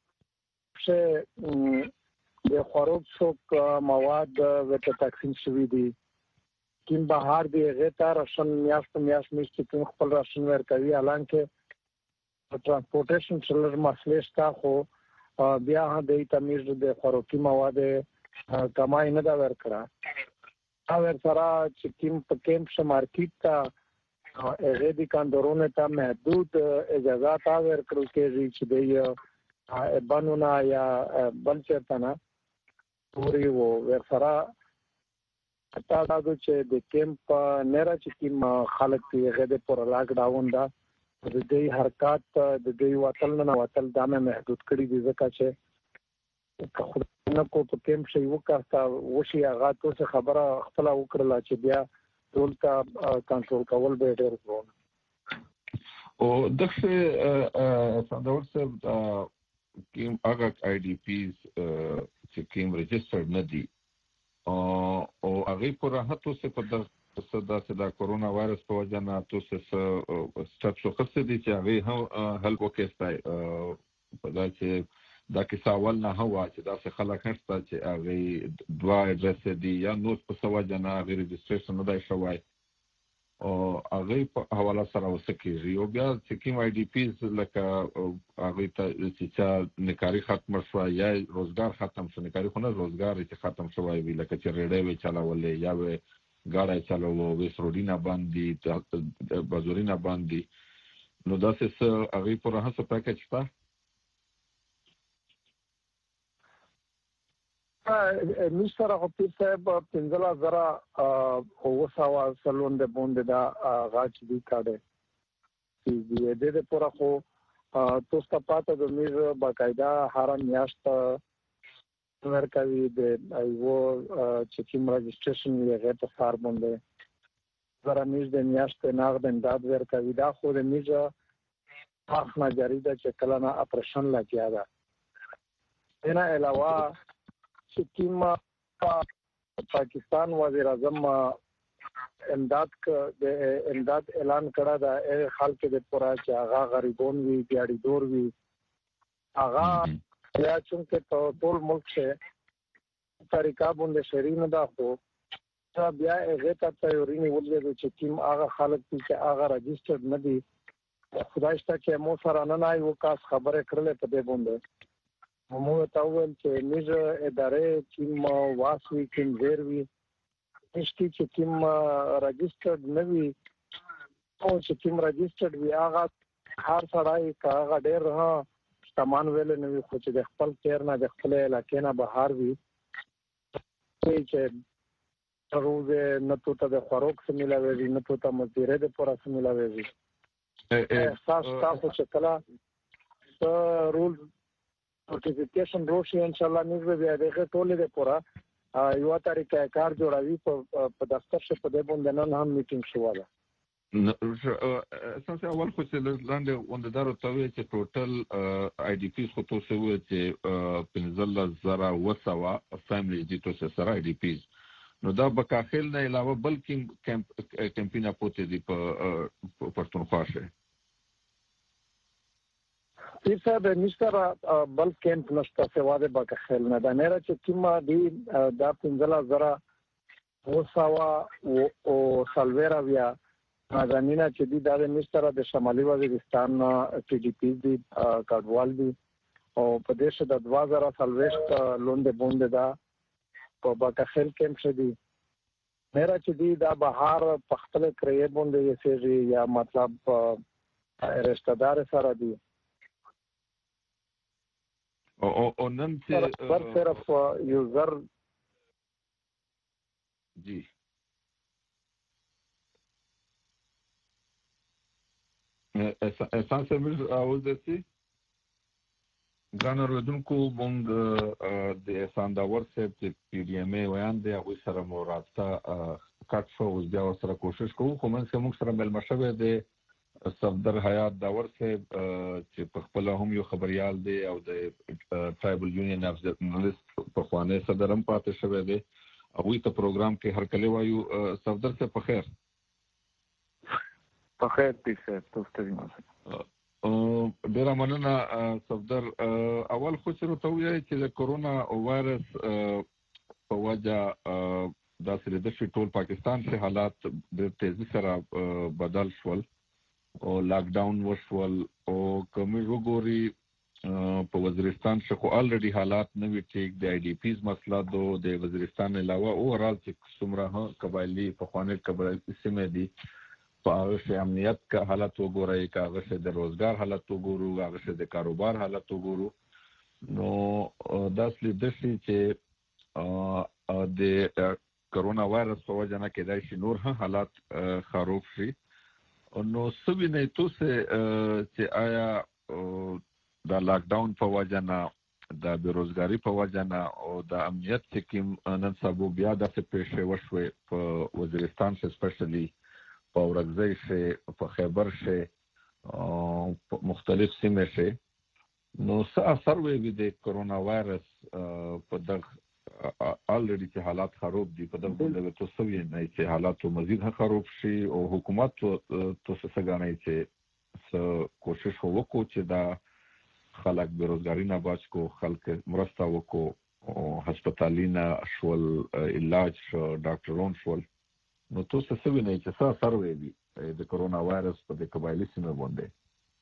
د خوراک څوک مواد ورته تقسیم شوی دي کیم بهر دی غته راشن میاشت میشته کوم خپل راشن ورکوي الان کې ترانسپورټیشن چلر مسلې شته خو بیا د تمیز د خوراکي مواد کمای نه دا ورکړه او سره چې کیم په کیمپ ش مارکیټ تا هغه د کاندورونه ته محدود اجازهات ورکړل کېږي چې د بانونا یا بل چرتنه پوری وو ورسره تا دا چې د کیمپ نه را چې کیم خلک یې غده پر لاک ډاون دا د دې حرکت د دې وطن نه وطن دامه محدود کړی دي ځکه چې نه کو په کېم شي وکاستا وشي هغه ته خبره خپل وکړه چې بیا ټول کا کنټرول کول به ډېر ګران او دغه څنګه ورسره کیم هغه IDPs چې کیم ريجسترډ نه دي او هغه په راحت اوسه په د کورونا وایرس په وجه نه تاسو ستاسو خصه دي چې هغه هم حل وکړای په دا چې دا کیسه اول نه هوا چې دا څه خلک هسته چې هغه دوا اډرس دي یا نو په سوجه نه هغه ريجستریشن نه دی شوی او هغه په حواله سره وسکیږي او بیا چې کوم IDPs لکه هغه ته چې نکاري ختم شو یا روزګار ختم شو نکاري خو نه روزګار چې ختم شوی وی لکه چې ریډي وی چلاولې یا وی ګاډي چلولو وسروډینا باندې بازورینا باندې نو دا څه هغه په راحت څه پاکج تا مستر خطیب صاحب 15000 اوساوا سلون د بوند دا غاچ دی کاډه چې دې د پورا خو توستا پاته د میز باقاعده هر میاشت ورکوي د ایو چې کوم رجسټریشن یې غته فار باندې زرا میز د میاشت نغد امداد ورکوي دا خو د میز اخنا جاری ده چې کله نه اپریشن لګیا ده نه علاوه چې کوم پاکستان وزیر اعظم امداد اعلان کړه دا خلک د پورا چې هغه غریبون وی دیاړي دور وی هغه یا چې ټول ملک شه طریقہ باندې شرین دا خو بیا هغه ته تیوري ولې چې کوم هغه خلک چې هغه رجسټرډ نه دي خدای شته چې مو سره نه نای وکاس خبره کړلې په دې باندې مو ته ویل چې میز ادارې کوم واسوي کوم زیروي هیڅ چې کوم رجسټرډ نه وي او چې کوم رجسټرډ وي هغه هر سړی هغه ډېر سامان ویل نه وي خو چې د خپل کیر نه د خپل علاقې نه بهر وي چې روز نه ته د خوراک سره ملاوي نه ته مزدوري د پورا سره ملاوي احساس تاسو چې کله رول نوټیفیکیشن روشي ان شاء الله موږ به دغه ټول د پورا یو طریقه کار جوړوي په دفتر شه په دې باندې نن هم میټینګ شواله اساسا اول خو چې لاندې وندارو ته چې ټوټل IDPs خو تاسو وایي چې 15000 وسوا فیملی دي تاسو سره IDPs نو دا بکاخل نه علاوه بلکې کمپینا پوتې دي په پښتونخوا شه پیسه د مستر بل کیمپ نشته سوا د بکاخل نه دا نه چې کیما دی دا 15000 وسوا او سالویرا بیا ځانینا چې دی د مستر د شمالي وزیرستان TDP دی کډوال دی او په دیش د 2040 لوند بوند دا په بکاخل کیمپ شه دی میرا چې دی دا بهار پختل کړی بوند یې سي یا مطلب رشتہ دار سره دی او نن چې صرف یوزر جی اساس موږ اول دسي ګرانر ودونکو مونږ د سانداور سپ چې PDMA ویان دی هغه سره مرابطه کټ شو اوس بیا سره کوشش کوو خو موږ سره بل مشوي دی صفدر حیات داور صاحب چې په خپل هم یو خبريال دی او د ټرایبل یونین اف جرنالست په خوانه صدرم پاتې شوی دی هغه ته پروګرام کې هر کله وایو صفدر صاحب په خیر پیسه تاسو ډیر مننه صفدر اول خو چې ته وایې چې د کورونا وایرس په وجه د سریدشي ټول پاکستان کې حالات د تیزی سره بدل شول او لاک ډاون وشول او کوم وګوري په وزیرستان شخو الریډي حالات نوې ټیک د IDPs مسله د وزیرستان علاوه اورال چې څومره قبایلی په خوانه قبایلی سیمه دي په هغه امنیت کا حالت وګورئ کا هغه د روزګار حالت وګورو هغه د کاروبار حالت وګورو نو دا سلی د شي چې د کورونا وایرس په وجه نه کېدای شي نور حالات خراب شي نو سوي نه توسه چې آیا دا لاک ډاون په وجه نه د بیروزګاری په وجه نه او د امنیت چې کوم نن سبا بیا د پیښې وشوي په وزیرستان کې سپیشلی په ورغزي شي په خیبر شي او مختلف سیمې شي نو څه اثر وي د کرونا وایرس په دغه الریډي چې حالات خراب دي په دغه بل ته سوي نه چې حالات مزید خراب شي او حکومت تو څه غواړي چې کوشش وکړي چې دا خلک بیروزګاری نه بچ کو خلک مرسته وکړو او هسپتالینه شول علاج شو ډاکټرون شول نو تو څه سوي نه چې څه اثر وي د کرونا وایرس په د قبایلی سیمه باندې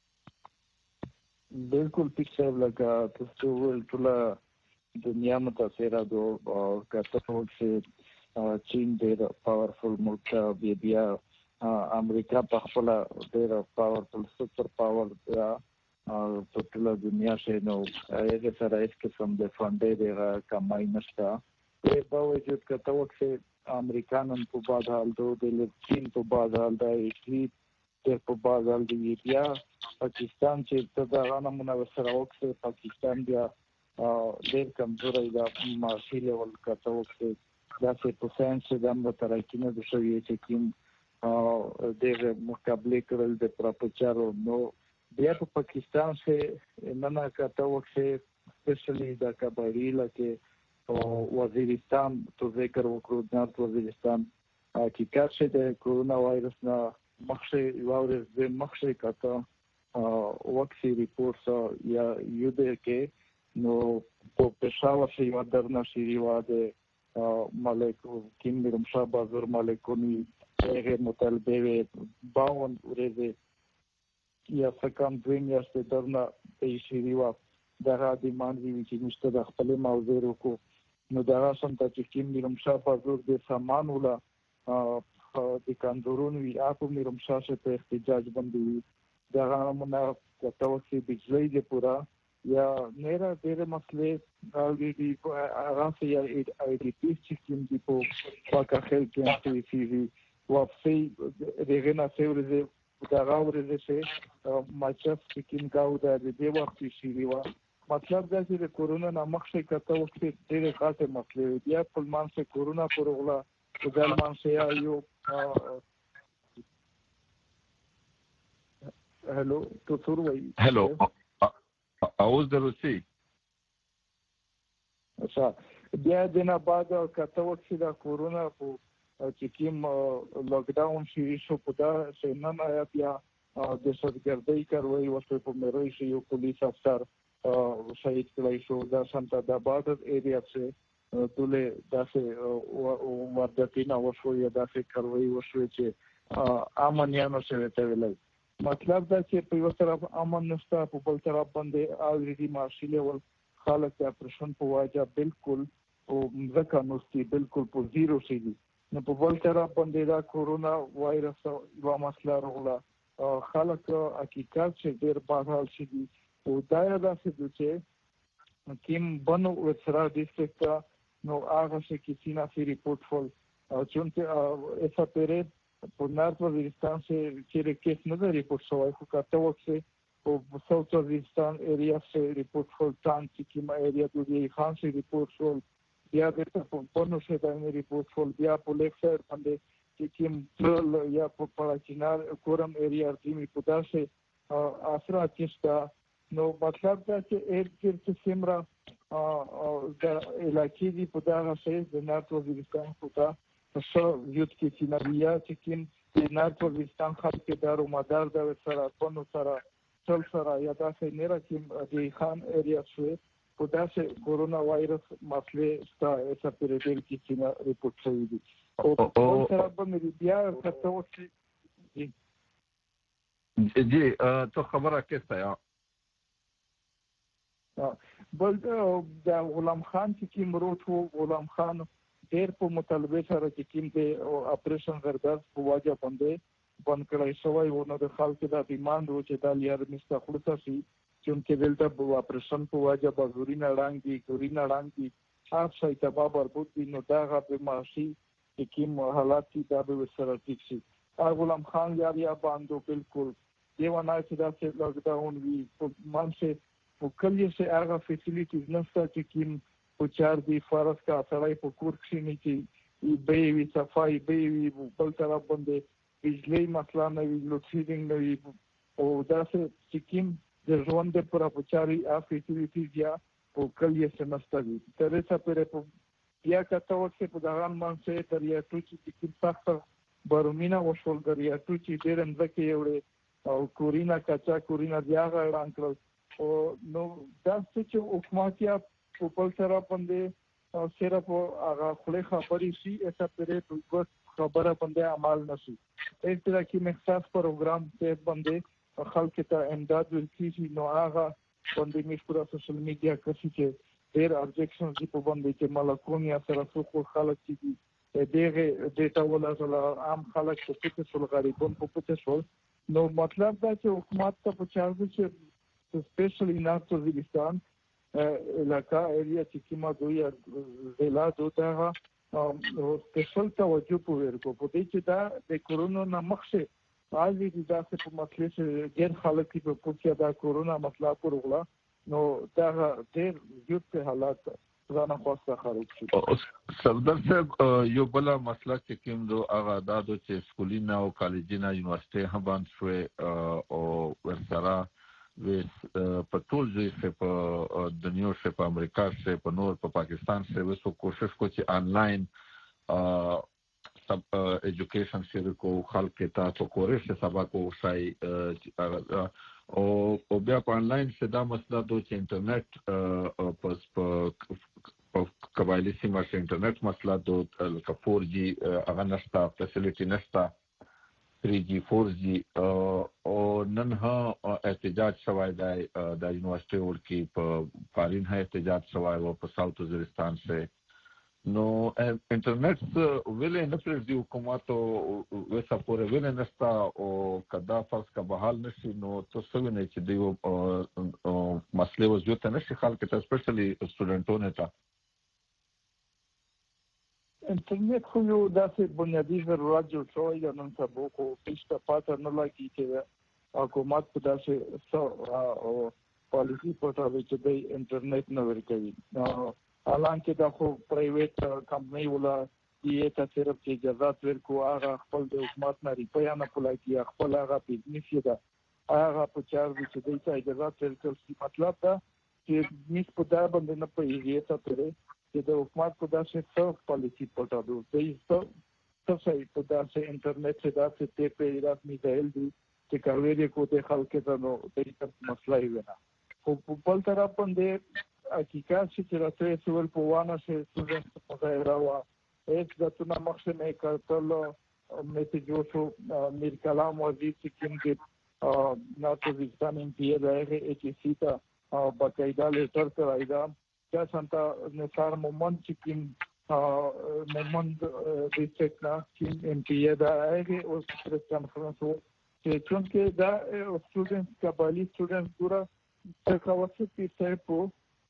بالکل پکې لګا تاسو ول ټول دنیا متاثر ده او کته چې چین ډېر پاورفل ملک دی بیا امریکا په خپل ډېر پاورفل سپر پاور په ټول دنیا کې نو هغه سره هیڅ قسم د فنډ ډېر کمای نشته په باوجود کته چې امریکانن په بعد حال د چین په بعد حال د ایټلی په بعد حال دی بیا پاکستان چې دا غانه مناسبه وکړي پاکستان بیا ډېر کمزوري دا معاشي لیول کته وکړي دا چې په ساينس د امر ترکینه د شوی چې کوم ډېر مقابله کړل د پروپچارو نو بیا په پاکستان کې نن کته وکړي سپیشلی د کبایری لکه وزیرستان تو ذکر وکړو د وزیرستان حقیقت چې د کرونا وایرس نه مخشه واورز د مخشه کته وکسي ریپورټ یا یو د کې نو په پېښور کې یو درنه شری واده مالک کیم میرم شاه بازار مالکونی هغه مطالبه 52 ورځې یا څنګه دوی میاشتې درنه په شری وا دغه د مانځي چې مشته د خپل موضوع وکړو نو دا سم چې کیم میرم شاه بازار د سامان ولا د کاندورونو یا په میرم شاه په احتجاج باندې دا موږ کته وکړي بجلی د پورا یا نهره ډېر مسلې الریډي هغه یا آی ډی پی چې کوم دی په واقع خل کې چې واپسې دغه نه څورځي دا راوړل شي ماچف چې کوم کاو د دې وخت شي ویوا مطلب دا چې د کورونا نه مخکې کته وخت ډېر خاصه مسلې بیا په مانسه کورونا پرغلا په ځل مانسه یو هلو تو څور وای هلو اوس دروسی اچھا بیا دنه بعد کته وخت د کورونا په چې کوم لاک ډاون شو په دا سنن آیا بیا د سرګردۍ کاروي ورته په مېروي شي یو پولیس افسر شهید کړی شو دا سمته د بعد ایریا څخه ټول داسې وردتینه وشو یا داسې کاروي وشو چې امنیانو سره ته ویلای مطلب دا چې په یو طرف امن نشته په بل طرف باندې الریډي معاشي لیول خلک د اپریشن په واجه بالکل او ځکه نوستي بالکل په زیرو شي نو په بل طرف باندې دا کورونا وایرس یو مسله راغله خلک حقیقت چې ډېر بازار شي او دا داسې چې کیم بنو وسرا ډیسټریکټ نو هغه چې کینا سی ریپورت فول چونکه ایسا پیره په نارت وزیرستان چې کیس نه دی ریپورت شوی خو کته وکړي او ساوث وزیرستان ایریا سے ریپورت فول تان چې کیما ایریا دوی خان سے ریپورت فول بیا د پونو سے د ریپورت فول بیا په لیک سایډ باندې چې کیم ټول یا په پړاچینار کورم ایریا تیمی پدا سے اسرا چستا نو مطلب دا چې چې سیمرا د علاقې دی په دا سه د نارت وزیرستان پتا په یوت کې چې نبیا چې کوم د نارت وزیرستان خلک کې دارو مدار د سره پونو سره ټول سره یا داسې نه راکې د خان ایریا شوی په داسې کورونا وایرس مسلې ستا ایسا پیریډل کې چې ریپورت شوی دی او سره باندې بیا څه وکړي جی تو خبره کیسه یا بل دا غلام خان چې کوم روټو غلام خان ډېر په مطالبه سره چې کوم د اپریشن غرداس په واجه باندې بند کړی شوی و نو د خلکو د ډیماند و چې دا لیر نشته خلصه شي چې دلته په اپریشن په واجه بازورینه رنګ دي ګورینه رنګ دي اپ شي تبا بربود دي نو دا غو معاشي چې کوم حالات دي دا به سره ټیک شي غلام خان یا باندې بالکل دیوانه چې دا چې لاک ډاون وی په منځه په کلیه سه هغه فیسیلیټیز نشته چې کوم په چار دی فرض کا سړی په کور کې نه کی به وی صفای به وی بل طرف باندې بجلی مسله نه وی لوډ شیډینګ نه وی او دا چې کوم د ژوند پر اپچاري فیسیلیټیز یا په کلیه سه نشته دي تر څه پرې یا کته وخت په دغه منځ تر یا چې کوم سخت برومینا وشول دریا چې ډېر انځکه یوړي او کورینا کچا کورینا دیاغه رانکل او نو دا چې حکومت یا په سره باندې صرف هغه خله خبري شي اته پرې بس خبره باندې عمل نشي ایک طرح کې مخصوص پروګرام ته باندې خلک ته امداد ورکړي نو هغه باندې مشکوره سوشل میډیا کوي چې ډېر ابجیکشن دي په باندې چې ملکونیا سره څو خلک دي دغه ډیټا ولا عام خلک په پټه سول غریبون په پټه سول نو مطلب دا چې حکومت ته په چارج چې سپیشلی نارت وزیرستان علاقہ ایریا چې کیما دوی ضلع دوته او سپیشل توجه پوهر کو په دې چې دا د کورونا نمخشه حالي دي دا په مسله چې ډېر خلک په پوښتنه دا کورونا مسله پرغلا نو دا ډېر یو حالات ځان خواسته خراب شي سردار صاحب یو بل مسله چې کوم دو هغه دادو چې سکولینا او کالجینا یونیورسيټي هم باندې شو او ورسره په ټول ځای په دنیا کې په امریکا کې په نور په پاکستان کې وسو کوشش کو چې آنلاین سب ایجوکیشن شروع کو خلک ته په کورس سبق وشای او بیا په آنلاین څه دا مسله دو چې انټرنیټ په قبایلی سیمه کې انټرنیټ مسله دو لکه 4G هغه نشته فیسیلیټي نشته 3G 4G او نن ها احتجاج شوی دی د یونیورسيټي ورکی په فارین ها احتجاج شوی او په ساوث وزیرستان سے نو انټرنیټ ویلې نه پرځي حکومت او وسه پورې ویلې نشتا او کدا فرض کا بحال نشي نو تاسو نه چې دیو مسله وجود ته نشي خلک ته سپیشلی سټوډنټونه ته انټرنیټ خو یو داسې بنیادی ضرورت جوړ شوی دی نن سبا کو هیڅ پاتې نه لګي چې حکومت په داسې او پالیسی پټاوي چې د انټرنیټ نه ورکوي حالانکه دا خو پرایویټ کمپنی ولا یې ته صرف چې اجازه ورکو هغه خپل د حکومت نه ریپیا نه پلای کی خپل هغه بزنس یې دا هغه په چار دي چې د اجازه ورکول مطلب دا چې نس په دا باندې نه پیږي ته پرې چې د حکومت په داسې څه پالیسی پټاو دوی څه په داسې انټرنیټ څخه داسې ته په رسمي ځای دی چې کاروي کو د خلکو ته نو د دې مسله یې نه خو په بل طرف باندې حقیقت چې راته سوال په وانه چې سټوډنټ په ځای راوا هیڅ د تونه مخشه نه کړل مې جو شو میر کلام وزیر چې کوم کې ناتو وزستان پی راغی چې سیتا باقاعده لیټر کړایدا چې څنګه نثار مومن چې کوم مومن د څخه چې ام پی دا هغه او پریس کانفرنس چې څنګه دا سټوډنټ کابلی سټوډنټ ګورا څنګه وسه چې په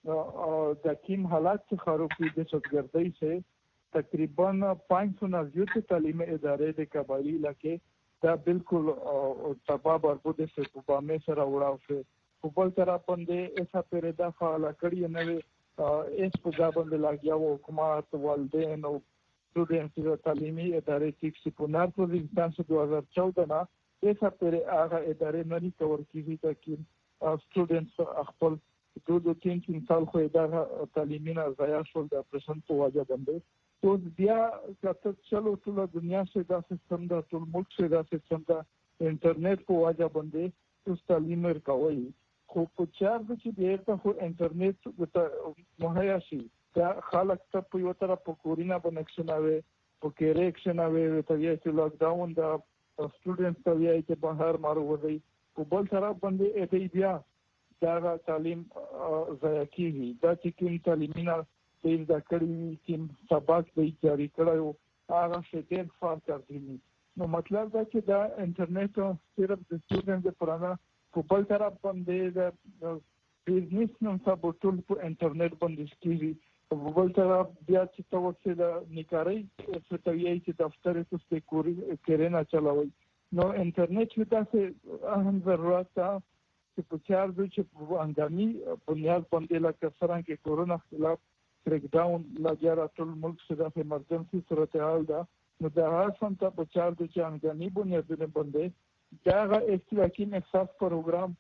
د کیم حالات چې خرابې د شتګردۍ سے تقریبا 500 زیات تعلیمي ادارې د قبایلی علاقې دا بالکل تباہ بربود سے په مې سره وړاو شو په بل طرف باندې ایسا پیدا فعال کړی نه اس په ځا باندې لاګیا و حکومت والدین او سټوډنټس د تعلیمي ادارې چې په نارت وزیرستان څخه 2014 نه ایسا پر هغه ادارې نه کور کیږي چې سټوډنټس خپل دو تین سال خو دا تعلیمي نه ضایع شول د اپریشن په وجه باندې تو بیا کته چلو ټول دنیا سے دا سیستم دا ټول ملک سے دا سیستم دا انټرنیټ په وجه باندې اوس تعلیم ورکوي خو په چار د چې ډیر ته انټرنیټ ته مهیا شي دا خلک ته په یو طرف په کورینا باندې کښناوي په کې ریکشناوي ته یې چې لاک ډاون دا سټوډنټ ته یې چې بهر مارو وځي په بل طرف باندې ته بیا دا تعلیم ضایع کیږي دا چې کوم تعلیمي نه د کړي کوم سبق دی جاری کړو هغه څه ډېر فرق کوي نو مطلب دا چې دا انټرنیټ صرف د سټوډنټ لپاره په بل طرف باندې د بزنس نن سبا ټول په انټرنیټ باندې کیږي په بل طرف بیا چې توسه د نکاري ستوي چې دفتر ته کوری کرینا چلاوي نو انټرنیټ د تاسو اهم ضرورت چې په چار د چې انګامي بنیاد باندې لکه څنګه کې کورونا خلاف بریک ډاون لګیا ټول ملک سره په ایمرجنسي صورتحال ده نو دا هم ته په چار د چې انګامي بنیادونه باندې دا اصلاحي احساس پروګرام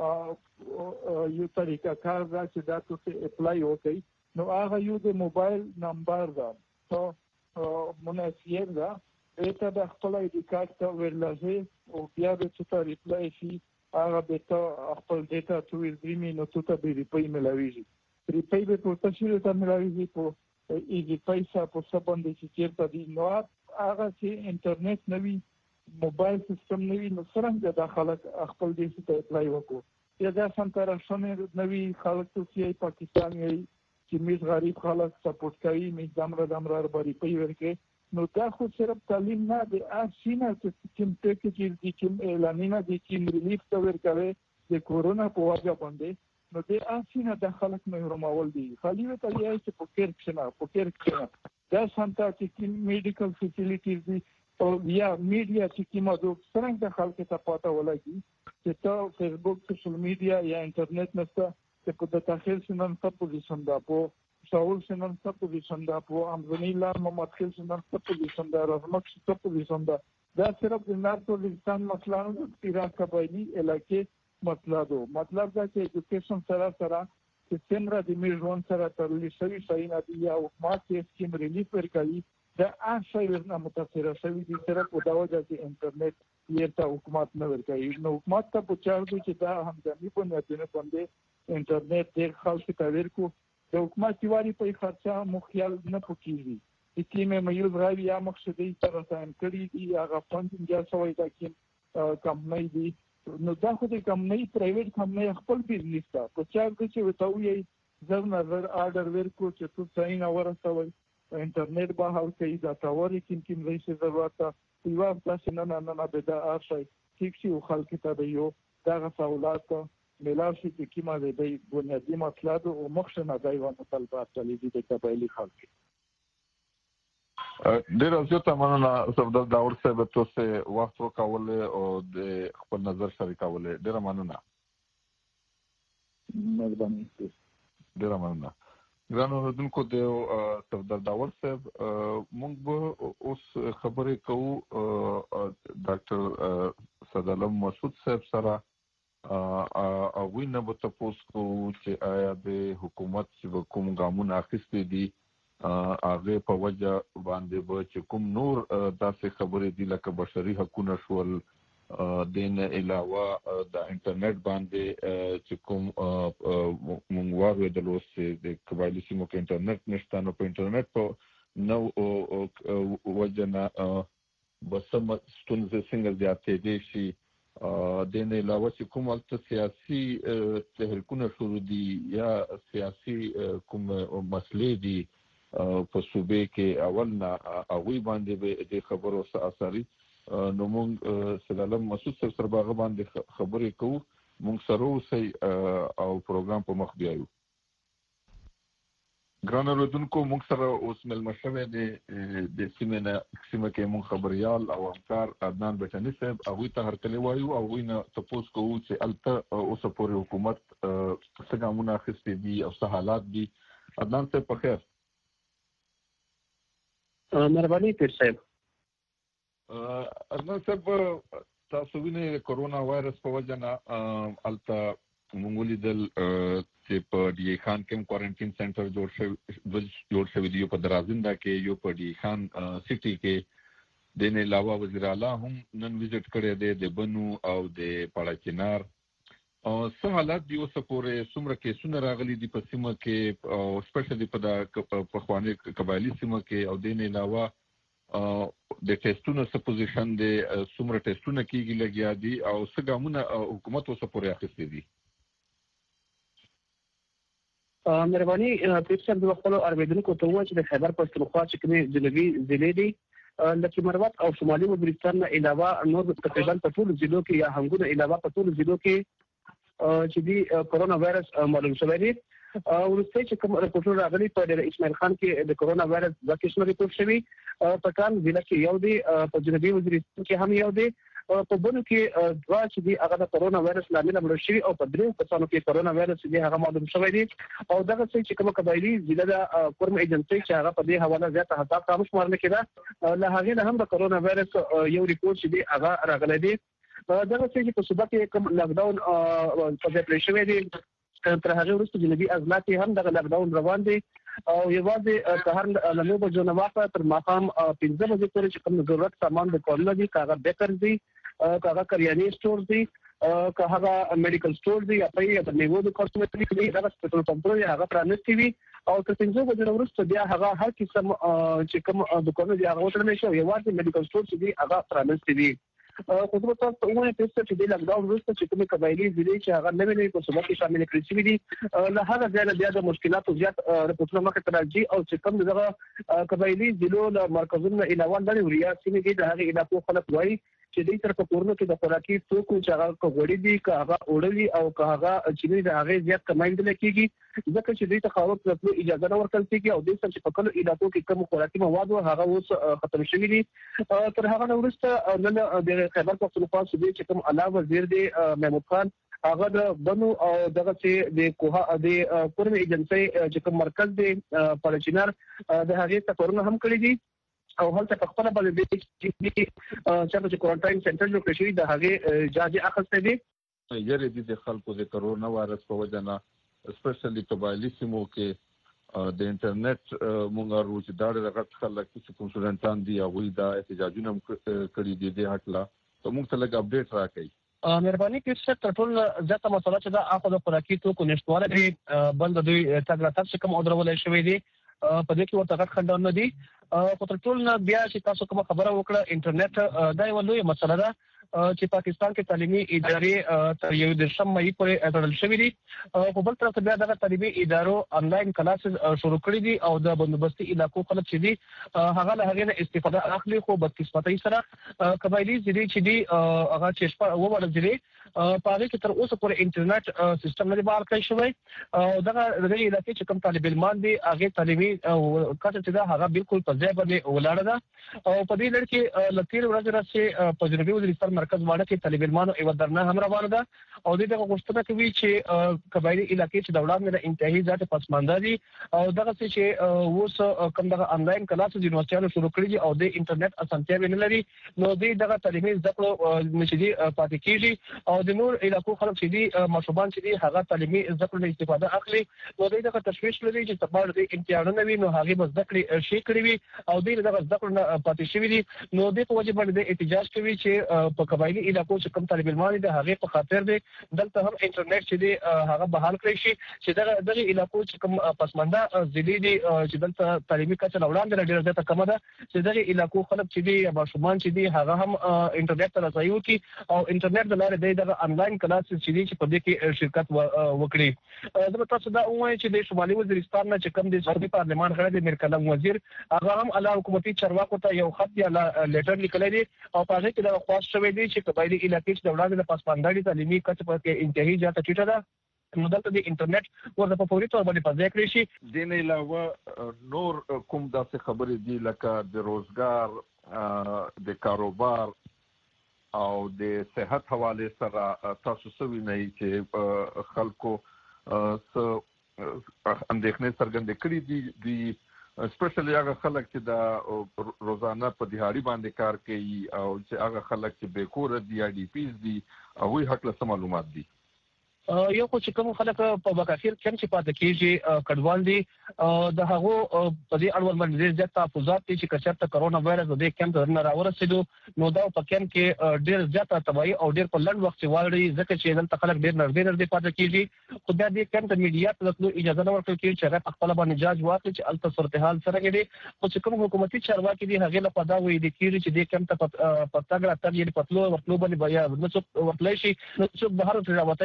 یو طریقه کار دا چې دا ته اپلای وکړي نو هغه یو د موبایل نمبر ده ته مناسب ده ایته د خپل اې ډي کارت ته ورلازي او بیا د څه ته ریپلای شي هغه به ته خپل ډیټا ټو ویل نو ته به ریپلای ملاويږي ریپلای به په تاسو ته ملاويږي په ایزي پیسې په سبند چې چیرته دي نو هغه چې انټرنیټ نوي موبایل سیستم نوي نو څنګه د خلک خپل دې ته اپلای وکړو یا دا څنګه راځنه نوي خلک چې پاکستان یې چې میز غریب خلک سپورټ کوي میز دمر بری پی ورکه نو دا خو صرف تعلیم نه دی اسینه چې پیکیج دي چې اعلانونه دي چې ریلیف ته ورکوي د کورونا په وجه باندې نو د اسینه د خلک محرومول دي خالي وته یې چې پوکر کښنه دا سانتا چې میډیکل فیسیلیټیز دي او یا میډیا چې کیما د څنګه د خلکو ته پاته ولګي چې ته فیسبوک سوشل میډیا یا انټرنیټ نسته چې په د تاخير سنن څه پوزیشن ده په شاول سنن څه پوزیشن ده په امزنی لار محمد خیل سنن څه پوزیشن ده رزمک څه پوزیشن ده دا صرف د نارتو انسان مسله نه د ایران قبایلی علاقې مسله ده مطلب دا چې ایجوکیشن سره چې څنګه د میژون سره ترلې شوی ساين دي یا حکومت یې سکیم ریلیف ورکړي دا اصل ورنه متاثر شوی دي صرف په دا وجه چې انټرنیټ یې ته حکومت نه ورکړي نو حکومت ته په چار دي چې دا هم د می په نتیجه باندې انټرنیټ ډېر خلک ته ورکو د حکومت والی په خرچه مخیال نه پکېږي چې مې مې راوي یا مقصدي تر ځان کړی دي هغه فندینګ یا سوي دا کې کمپنۍ دي نو دا خو د کمپنۍ پرایویټ کمپنۍ خپل بزنس ته په چار دي چې وتاو یې زر نظر آرډر ورکو چې څه څاین اورسوي انټرنیټ به هاو کوي دا تاوري کوم رئیس ضرورت یو تاسو نه به دا ارشي چې خلک ته د یو دغه سہولت ملاشي چې کیما د بنیادی مطلب او مخشنه دایو مطالبات چلی دي قبایلی خلک ډیر زیاته مننه صفدر داور صاحب تاسو وخت وکول او د خپل نظر شریکول ډیر مننه مهرباني ډیر مننه ګرانو اوردونکو د صفدر داور صاحب موږ به اوس خبرې کوو ډاکټر صدالم مسعود صاحب سره او وینه به تاسو کو چې آیا د حکومت چې کوم ګامونه اخیستي دي هغه په وجه باندې به چې کوم نور داسې خبرې دي لکه بشري حقوقونه شول دین علاوه د انټرنیټ باندې چې کوم مونږ وایو د لوست د قبایلی سیمو کې انټرنیټ نشته نو په انټرنیټ په نو وجه نه بسم ستونزې څنګه زیاتې دي شي دین علاوه چې کوم البته سیاسي تحریکونه شروع دي یا سیاسي کوم مسلې دي په صوبې کې اول نه اوی باندې به د خبرو اثري نو مونږ سلالم مسعود سره باغ باندې خبرې کوو مونږ سره اوسئ او پروګرام په مخ بیایو ګران اوردونکو مونږ سره اوس ملمه شوی د سیمه کې مونږ خبريال او همکار عدنان بټنی صاحب هغه ته هرکلی وایو او وینه تاسو کوو چې الته اوس پورې حکومت څنګه مونږه اخیستي دي او څه حالات دي عدنان صاحب په خیر مهرباني پیر صاحب عدنان صاحب تاسو وینئ کورونا وایرس په وجه نه الته موږ ولیدل چې په ډي خان کې کوارنټین سنټر جوړ شوی دی په درازنده کې یو په ډي خان سټي کې د نه علاوه وزیر اعلی هم نن وزټ کړی دی د بنو او د پړاچینار او څه حالات دی اوس پورې څومره کیسونه راغلي دي په سیمه کې او سپیشلی په د پخوانی قبایلی سیمه کې او د نه علاوه د ټیسټونو څه پوزیشن دی څومره ټیسټونه کیږي لګیا دي او څه ګامونه حکومت اوس پورې اخیستي دي مهرباني پیر صاحب د خپل اوریدونکو ته وایي چې د خیبر پښتونخوا چې کومې جنوبي ضلع دي لکه مروت او شمالي وزیرستان نه علاوه نور تقریبا په ټول ضلعو کې یا هنګونه علاوه په ټول ضلعو کې چې دی کورونا وایرس معلوم شوی دی ورسته چې کوم رپورټونه راغلي په ډېر اسماعیل خان کې د کورونا وایرس د کیسونو ریپورت شوی په کان ضلع کې یو دی په جنوبي وزیرستان کې هم یو دی په بونو کې دوا چې دی هغه د کرونا وایرس لامل مړ شي او په درې کسانو کې کرونا وایرس دی هغه معلوم شوی دی او دغه څه چې کوم قبایلی ضلع د کورم ایجنسی چې هغه په دې حواله زیاته حساس خاموش شمارل کېده له هغه نه هم د کرونا وایرس یو ریپورت چې دی هغه راغلی دی دغه څه چې په صوبه کې کوم لاک ډاون په ځای پرې شوی دی تر هغه وروسته جنوبي عضلات هم دغه لاک ډاون روان دي او یوازې سهار له 9 بجو نه واخه تر ماښام 15 بجې پورې چې کوم ضرورت سامان د کولو دي کاغه بیکر دي کاغه کریاني سٹور دي کاغه میډیکل سٹور دي یا په نیو د کاسمیټیک دي دا پټرول پمپونه هغه پرانستي وي او تر 15 بجو وروسته بیا هغه هر قسم چې کوم دکانونه دي هغه وترل شي یوازې میډیکل سٹور چې دي هغه پرانستي دي خو د تاسو په وونه پېښه چې د لاک ډاون وروسته چې کومه قبایلی ضلع چې هغه نوې په صوبه کې شامل کړي شوی دي له هغه ځای بیا د مشکلاتو زیات رپورټونه مخه ته راځي او چې کوم دغه قبایلی ضلع له مرکزونو علاوه د ریاض سیمې کې د هغه علاقو خلک وایي چې د تر په کورونو کې د خوراکي توکو چې هغه کوګړی دي که هغه اوړلي او که هغه چې د هغه زیات کمایندل کیږي ځکه چې د تخاوت په اجازه نه ورکړل کیږي او د سر چې په کلو علاقو کې کوم خوراکي مواد هغه اوس ختم شوی دي تر هغه وروسته نن د خیبر پختونخوا صوبې چې کوم اعلی وزیر دی محمود خان هغه د بنو او دغه چې د کوه د کورم ایجنسی چې کوم مرکز دی پالچینر د هغه تفورونه هم کړی دي او هلته په خپل باندې چې کوارنټاین سنټر جوړ کړی د هغه جاج اخسته دي یره د خلکو د کرونا وایرس په وجه نه سپیشلی قبایلی سیمو کې د انټرنیټ مونږ روز داړه غټ خلک چې کوم سټوډنټان دي هغه د احتجاجونه کړی دي د حقله ته مونږ ته لږ اپډیټ راکړئ مهرباني کوي چې ټول ځکه مسله چې دا اخو د خوراکي توکو نشټواله دی بل د دوی تګ راتګ چې کوم اورولای شوی دی په دې کې ورته غټ خندونه دي خو تر ټول نه بیا چې تاسو کوم خبره وکړه انټرنیټ دا یو لوی مسله ده چې پاکستان کې تعلیمي ادارې تر یو د شمعي پورې اړول شوې دي په بل طرف بیا د تعلیمي ادارو انلاین کلاسز شروع کړي دي او د بندوبستي علاقو خلک چې دي هغه له هغه نه استفاده اخلي خو بدقسمتۍ سره قبایلی ځای چې دي هغه چې شپه ووړل دي په هغه کې تر اوسه پورې انټرنیټ سیستم نه بار کړی شوی او دغه د علاقې چې کوم طالب علمان دي هغه تعلیمي کچه چې دا هغه بالکل په ځای باندې ولاړه ده او په دې لړ کې لکیر ورځ راځي په جنوبي وزیرستان مرکز واړه کې طالب علمانو یو درنه هم روانه ده او دغه غوښتنه کوي چې قبایلی علاقې چې د وړاندې د انتهایی ذات پسمانده دي او دغه چې اوس کوم دغه انلاین کلاسز یونیورسيټانو شروع کړي دي او د انټرنیټ اسانتیاوې نه لري نو دغه تعلیمي زده کړو نشي پاتې کیږي او د نور علاقو خلک چې دي مشروبان چې دي هغه تعلیمي زده کړو نه استفاده اخلي نو دغه تشویش لري چې تبار د امتحانونه وي نو هغه زده کړې شي کړی وي او دغه زده کړو نه پاتې شوی دي نو د په وجه باندې احتجاج کوي چې په قبایلی علاقو چې کوم طالب علمان دي هغه په خاطر دي دلته هم انټرنیټ چې دي هغه بحال کړی شي چې دغه علاقو چې کوم پسمانده ضلع دي چې دلته تعلیمي کچه وړاندې ډیره زیاته کمه ده چې دغه علاقو خلک چې دي ماشومان چې دي هغه هم انټرنیټ ته رسایو کی او انټرنیټ د لارې دغه انلاین کلاسز چې دي چې په دې کې شرکت وکړي زه تاسو دا وایم چې د شمالي وزیرستان نه چې کوم د سعودي پارلمان غړي د میرکلم وزیر هغه هم اعلی حکومتي چارواکو ته یو خط یا لیټر لیکلی دی او په هغه کې دا خواست شوی دی چې قبایلی علاقې چې د وړاندې د پاسپانداري تعلیمي کچه په انتهایی زیاته ټیټه ده نو دلته د انټرنیټ ورته په فوري تور باندې په ځای کړی شي د نه علاوه نور کوم داسې خبرې دي لکه د روزګار د کاروبار او د صحت حواله سره تاسو سوي نه چې خلکو اندېښنې څرګندې کړې دي سپیشلی هغه خلک چې د روزانه په دیهاړي باندې کار کوي او چې هغه خلک چې بیکور دي آی ډي پیز دي هغوی حق له معلومات دي یو خو چې کوم خلک په بکافیر کم چې پاتې کیږي کډوال دي د هغو په دې اړول باندې زیات تحفظات دي چې کچرته کرونا وایرس د کم درنه راورسېدو نو دا په کم کې ډیر زیات تبعی او ډیر په لږ وخت کې واړي ځکه چې دلته خلک ډیر نږدې پاتې کیږي خو بیا دې کم ته میډیا ته د اجازه نه ورکړي چې هغه خپل باندې جاج واخلي چې الته صورتحال سره کې دي خو چې کوم حکومتي چارواکي دي هغه له پدا وې دي کیږي چې دې کم ته پتاګړه تر یې پتلو ورتلو باندې بیا نو څو ورتلای شي نو څو بهر تر راوتای شي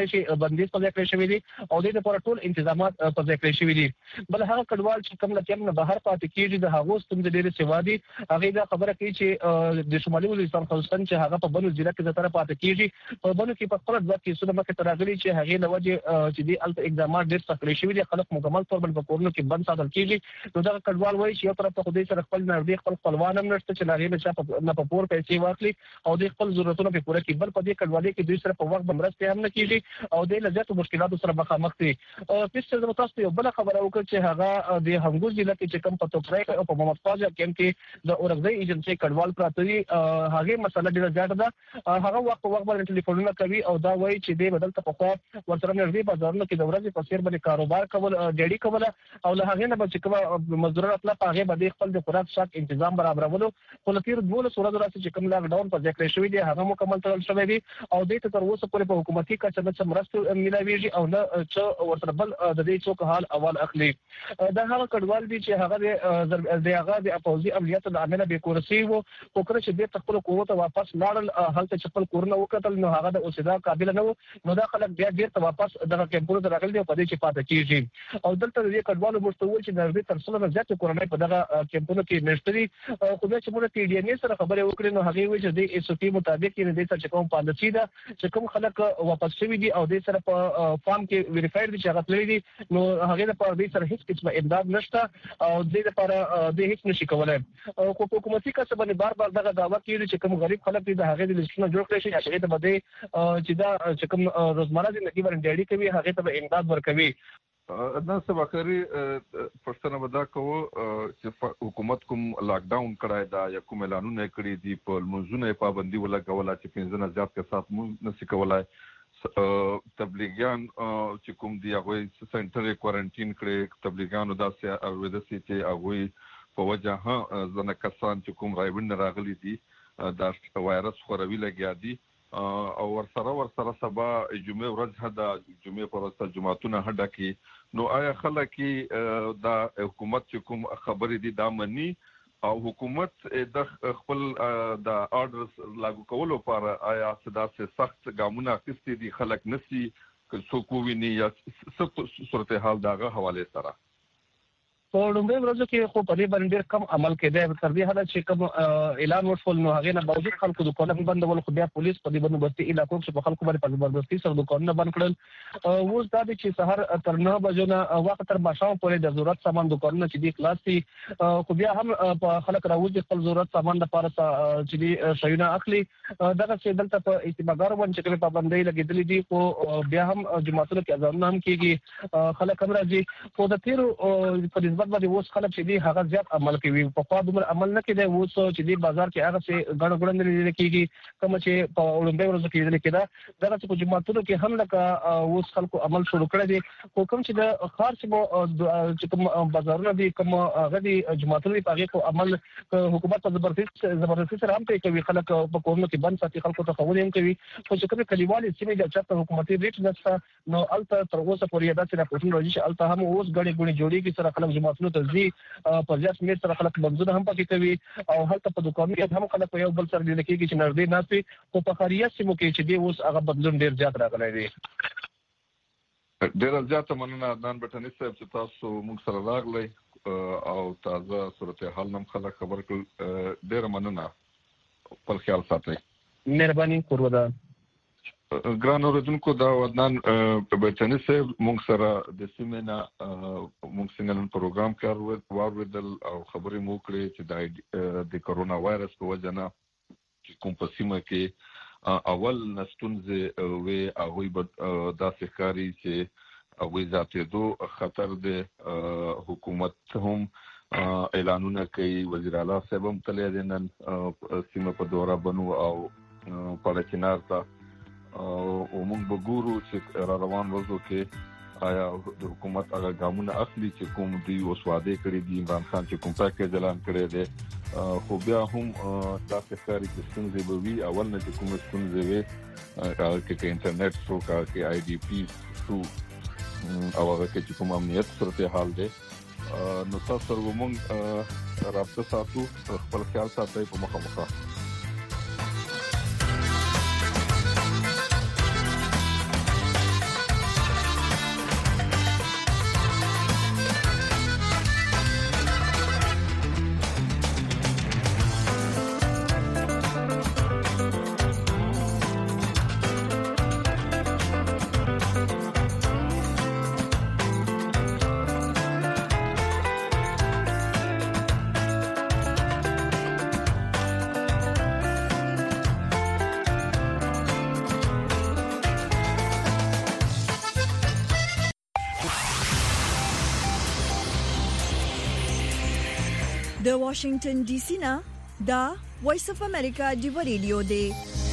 بندیز په ځای کړی شوی دی او د لپاره ټول تنظیمات په ځای کړی شوی دي. بل هغه کډوال چې کوم لکه نه بهر پاتې کیږي د هغو ستونزې ډېرې سیوا دي. هغه دا خبره کوي چې د شمالي وزیرستان خصوصا چې هغه په بنو ضلع کې زیاتره پاتې کیږي په بنو کې په خپل ځای کې څه مکه تراغلي چې هغه له وجه چې د الته اقدامات ډېر سخت کړی شوی دي. خلک مکمل تور په کورونو کې بند ساتل کیږي. نو دا کډوال وایي چې یو طرف ته خدای سره خپل نړۍ خپل خپلوان هم نشته چې هغه نه په پور پیسې واخلي او د خپل ضرورتونو په پوره کې. بل په دې کډوالۍ کې دوی سره په وخت بمرسته هم نه کیږي او د لږه مشکلاتو سره مخامخ دي. پیسې د تاسو یو بل خبره وکړه چې هغه د هنګور ضلع کې چې کوم په توپرای او په محمد فاضل کې د اورګزۍ ایجنسی کډوال پراته دي هغه مسله ډیره زیاته ده. هغه وخت باندې ټلیفونونه کوي او دا وایي چې د بدل ته په خوا ورسره نږدې بازارونو کې د ورځې په سیر باندې کاروبار کول ډېری کول او له هغه نه چې کوم مزدورات لا هغه باندې خپل د خوراک شاک تنظیم برابرولو خو لکه د 12 ورځې راځي چې کوم لاک ډاون په ځکه شوی دی هغه مکمل تړل شوی دی او د تر اوسه پورې په حکومتي کچه د مرستو ملاويږي او نه چې ورته بل د دې څوک حال اول اخلي. دا هغه کډوال دي چې هغه د هغه د اپوزي عملیات د عمله به کورسي وو او کړ چې د خپل قوت واپس لاړل هلته چې خپل کورونه وکړل نو هغه د اوسېدا قابل نه وو. نو دا خلک بیا ډیر واپس دغه کیمپونو ته راغلي او په دې چې پاتې کیږي او دلته د کډوالو مستوي چې نږدې تر څلور زیات کورونه په دغه کیمپونو کې نشتري. خو بیا چې موږ ټي ډي ان اي سره خبرې وکړې نو هغه وایي چې د اس او پی مطابق یې د څه کوم پالیسي ده چې کوم خلک واپس شوي دي او د سره په فارم کې ویریفاید دي چې هغه تللي دي نو هغه لپاره د سره هیڅ قسمه امداد نشته او د لپاره د هیڅ نشي کولای. خو حکومتي کسب باندې بار دغه دعوه کوي چې کوم غریب خلک دي د هغه د لیستونو جوړ کړي شي هغه ته بده چې دا چې کوم روزمره ژوندۍ باندې ډېری کوي هغه ته امداد ورکوي. دا سباکري پښتنه ودا کوو چې حکومت کوم لاک ډاون کړای دا یا کوم اعلانونه کړی دي په منځونه پابندي ولګوله چې 15 نه زیات کسات مو نشي کولای. تبلیغیان چې کوم دی هغه سنټر کوارنټین کړي تبلیغیانو داسې اورېدسي چې هغه په وجه ځنه کسان چې کوم راوند راغلي دي دا وایرس خوروي لګیا دي او ورسره سبا جمعه ورځ هدا جمعه پر ورځ جمعتونه هدا کې نو آیا خلک دا حکومت چې کوم خبرې دي دا مني او حکومت د خپل د آرډرز لاګو کولو لپاره آیا څه سخت ګامونه اخیستي دي خلک نسی څوک ویني یا څه صورتحال دغه حواله سره په لومړي ورځو کې خو په دې باندې ډېر کم عمل کېده تر دې حد چې کوم اعلان وشول نو هغه نه باوجود خلکو دکانونه بندول خو بیا پولیس په دې بندوبستي علاقو کې په خلکو باندې په زبردستي سره دکانونه بند کړل. اوس دا چې سحر تر 9 بجو نه وخت تر ماښام پورې د ضرورت سامان دکانونه چې دي خلاص دي خو بیا هم په خلک راوځي خپل ضرورت سامان لپاره چې دي شیونه اخلي. دغه چې دلته په اعتمادګار باندې چې پابندۍ لګېدلې دي خو بیا هم جماعتونو کې اذانونه هم کېږي خلک هم راځي خو د تیرو په نسبت باندې اوس خلک چې دي هغه زیات عمل کوي په خوا دومره عمل نه کوي اوس چې دی بازار کې هغه څه غړ نه کېږي کوم چې په لومړي ورځو کې لیدل کېده دغه چې جماعتونو کې هم لکه اوس خلکو عمل شروع کړی دي خو کوم چې د خارج چې کوم بازارونه دي کوم هغه دي جماعتونو په هغه عمل حکومت په زبردستي سره هم کوي خلک په کورونو کې بند ساتي خلکو ته خبرې هم کوي خو چې کوم کلیوالي سیمې د چاته حکومتي ریټ نشته نو الته تر اوسه پورې دا چې راپورټونه راځي چې الته هم اوس غړي جوړيږي سره خلک جماعتونو ته ځي په ځاس مې سره خلک منځونه هم پکې کوي او هلته په دکانونو کې هم خلک یو بل سره لیدل کېږي چې نږدې ناسي او په خاریه سیمو کې چې دی اوس هغه بدلون ډیر زیات راغلی دی. ډیر زیات مننه عدنان بټنی صاحب چې تاسو موږ سره راغلی او تازه صورتحال نم خلک خبر کړ. ډیر مننه خپل خیال ساتئ. مهرباني کوم. ګران اوریدونکو دا عدنان بټنی صاحب موږ سره د سیمنا موږ څنګه پروګرام کار واوریدل او خبرې مو کړې چې د کرونا وایرس په وجه نه کوم په سیمه کې اول نستونزه وي هغه داسې ښکاري چې هغه ذاتېدو خطر د حکومت هم اعلانونه کوي. وزیر اعلی صاحب هم تللی دی نن سیمه په دوره بنو او پاړه چنار ته او موږ به ګورو چې را روان ورځو کې آیا د حکومت هغه ګامونه اخلي چې کوم دوی اوس وعده کړي دي عمران خان چې کوم پیکیج اعلان کړی دی خو بیا هم داسې ښکاري چې ستونزې به وي. اول نه چې کومه ستونزې وي هغه کې انټرنیټ شو هغه کې آی ډي پي شو او هغه کې چې کوم امنیت صورتحال دی نو تاسو سره موږ رابطه ساتو. خپل خیال ساتئ په مخه. د واشنگټن ډي سي نه دا وایس اف امریکا دی ریډیو دی.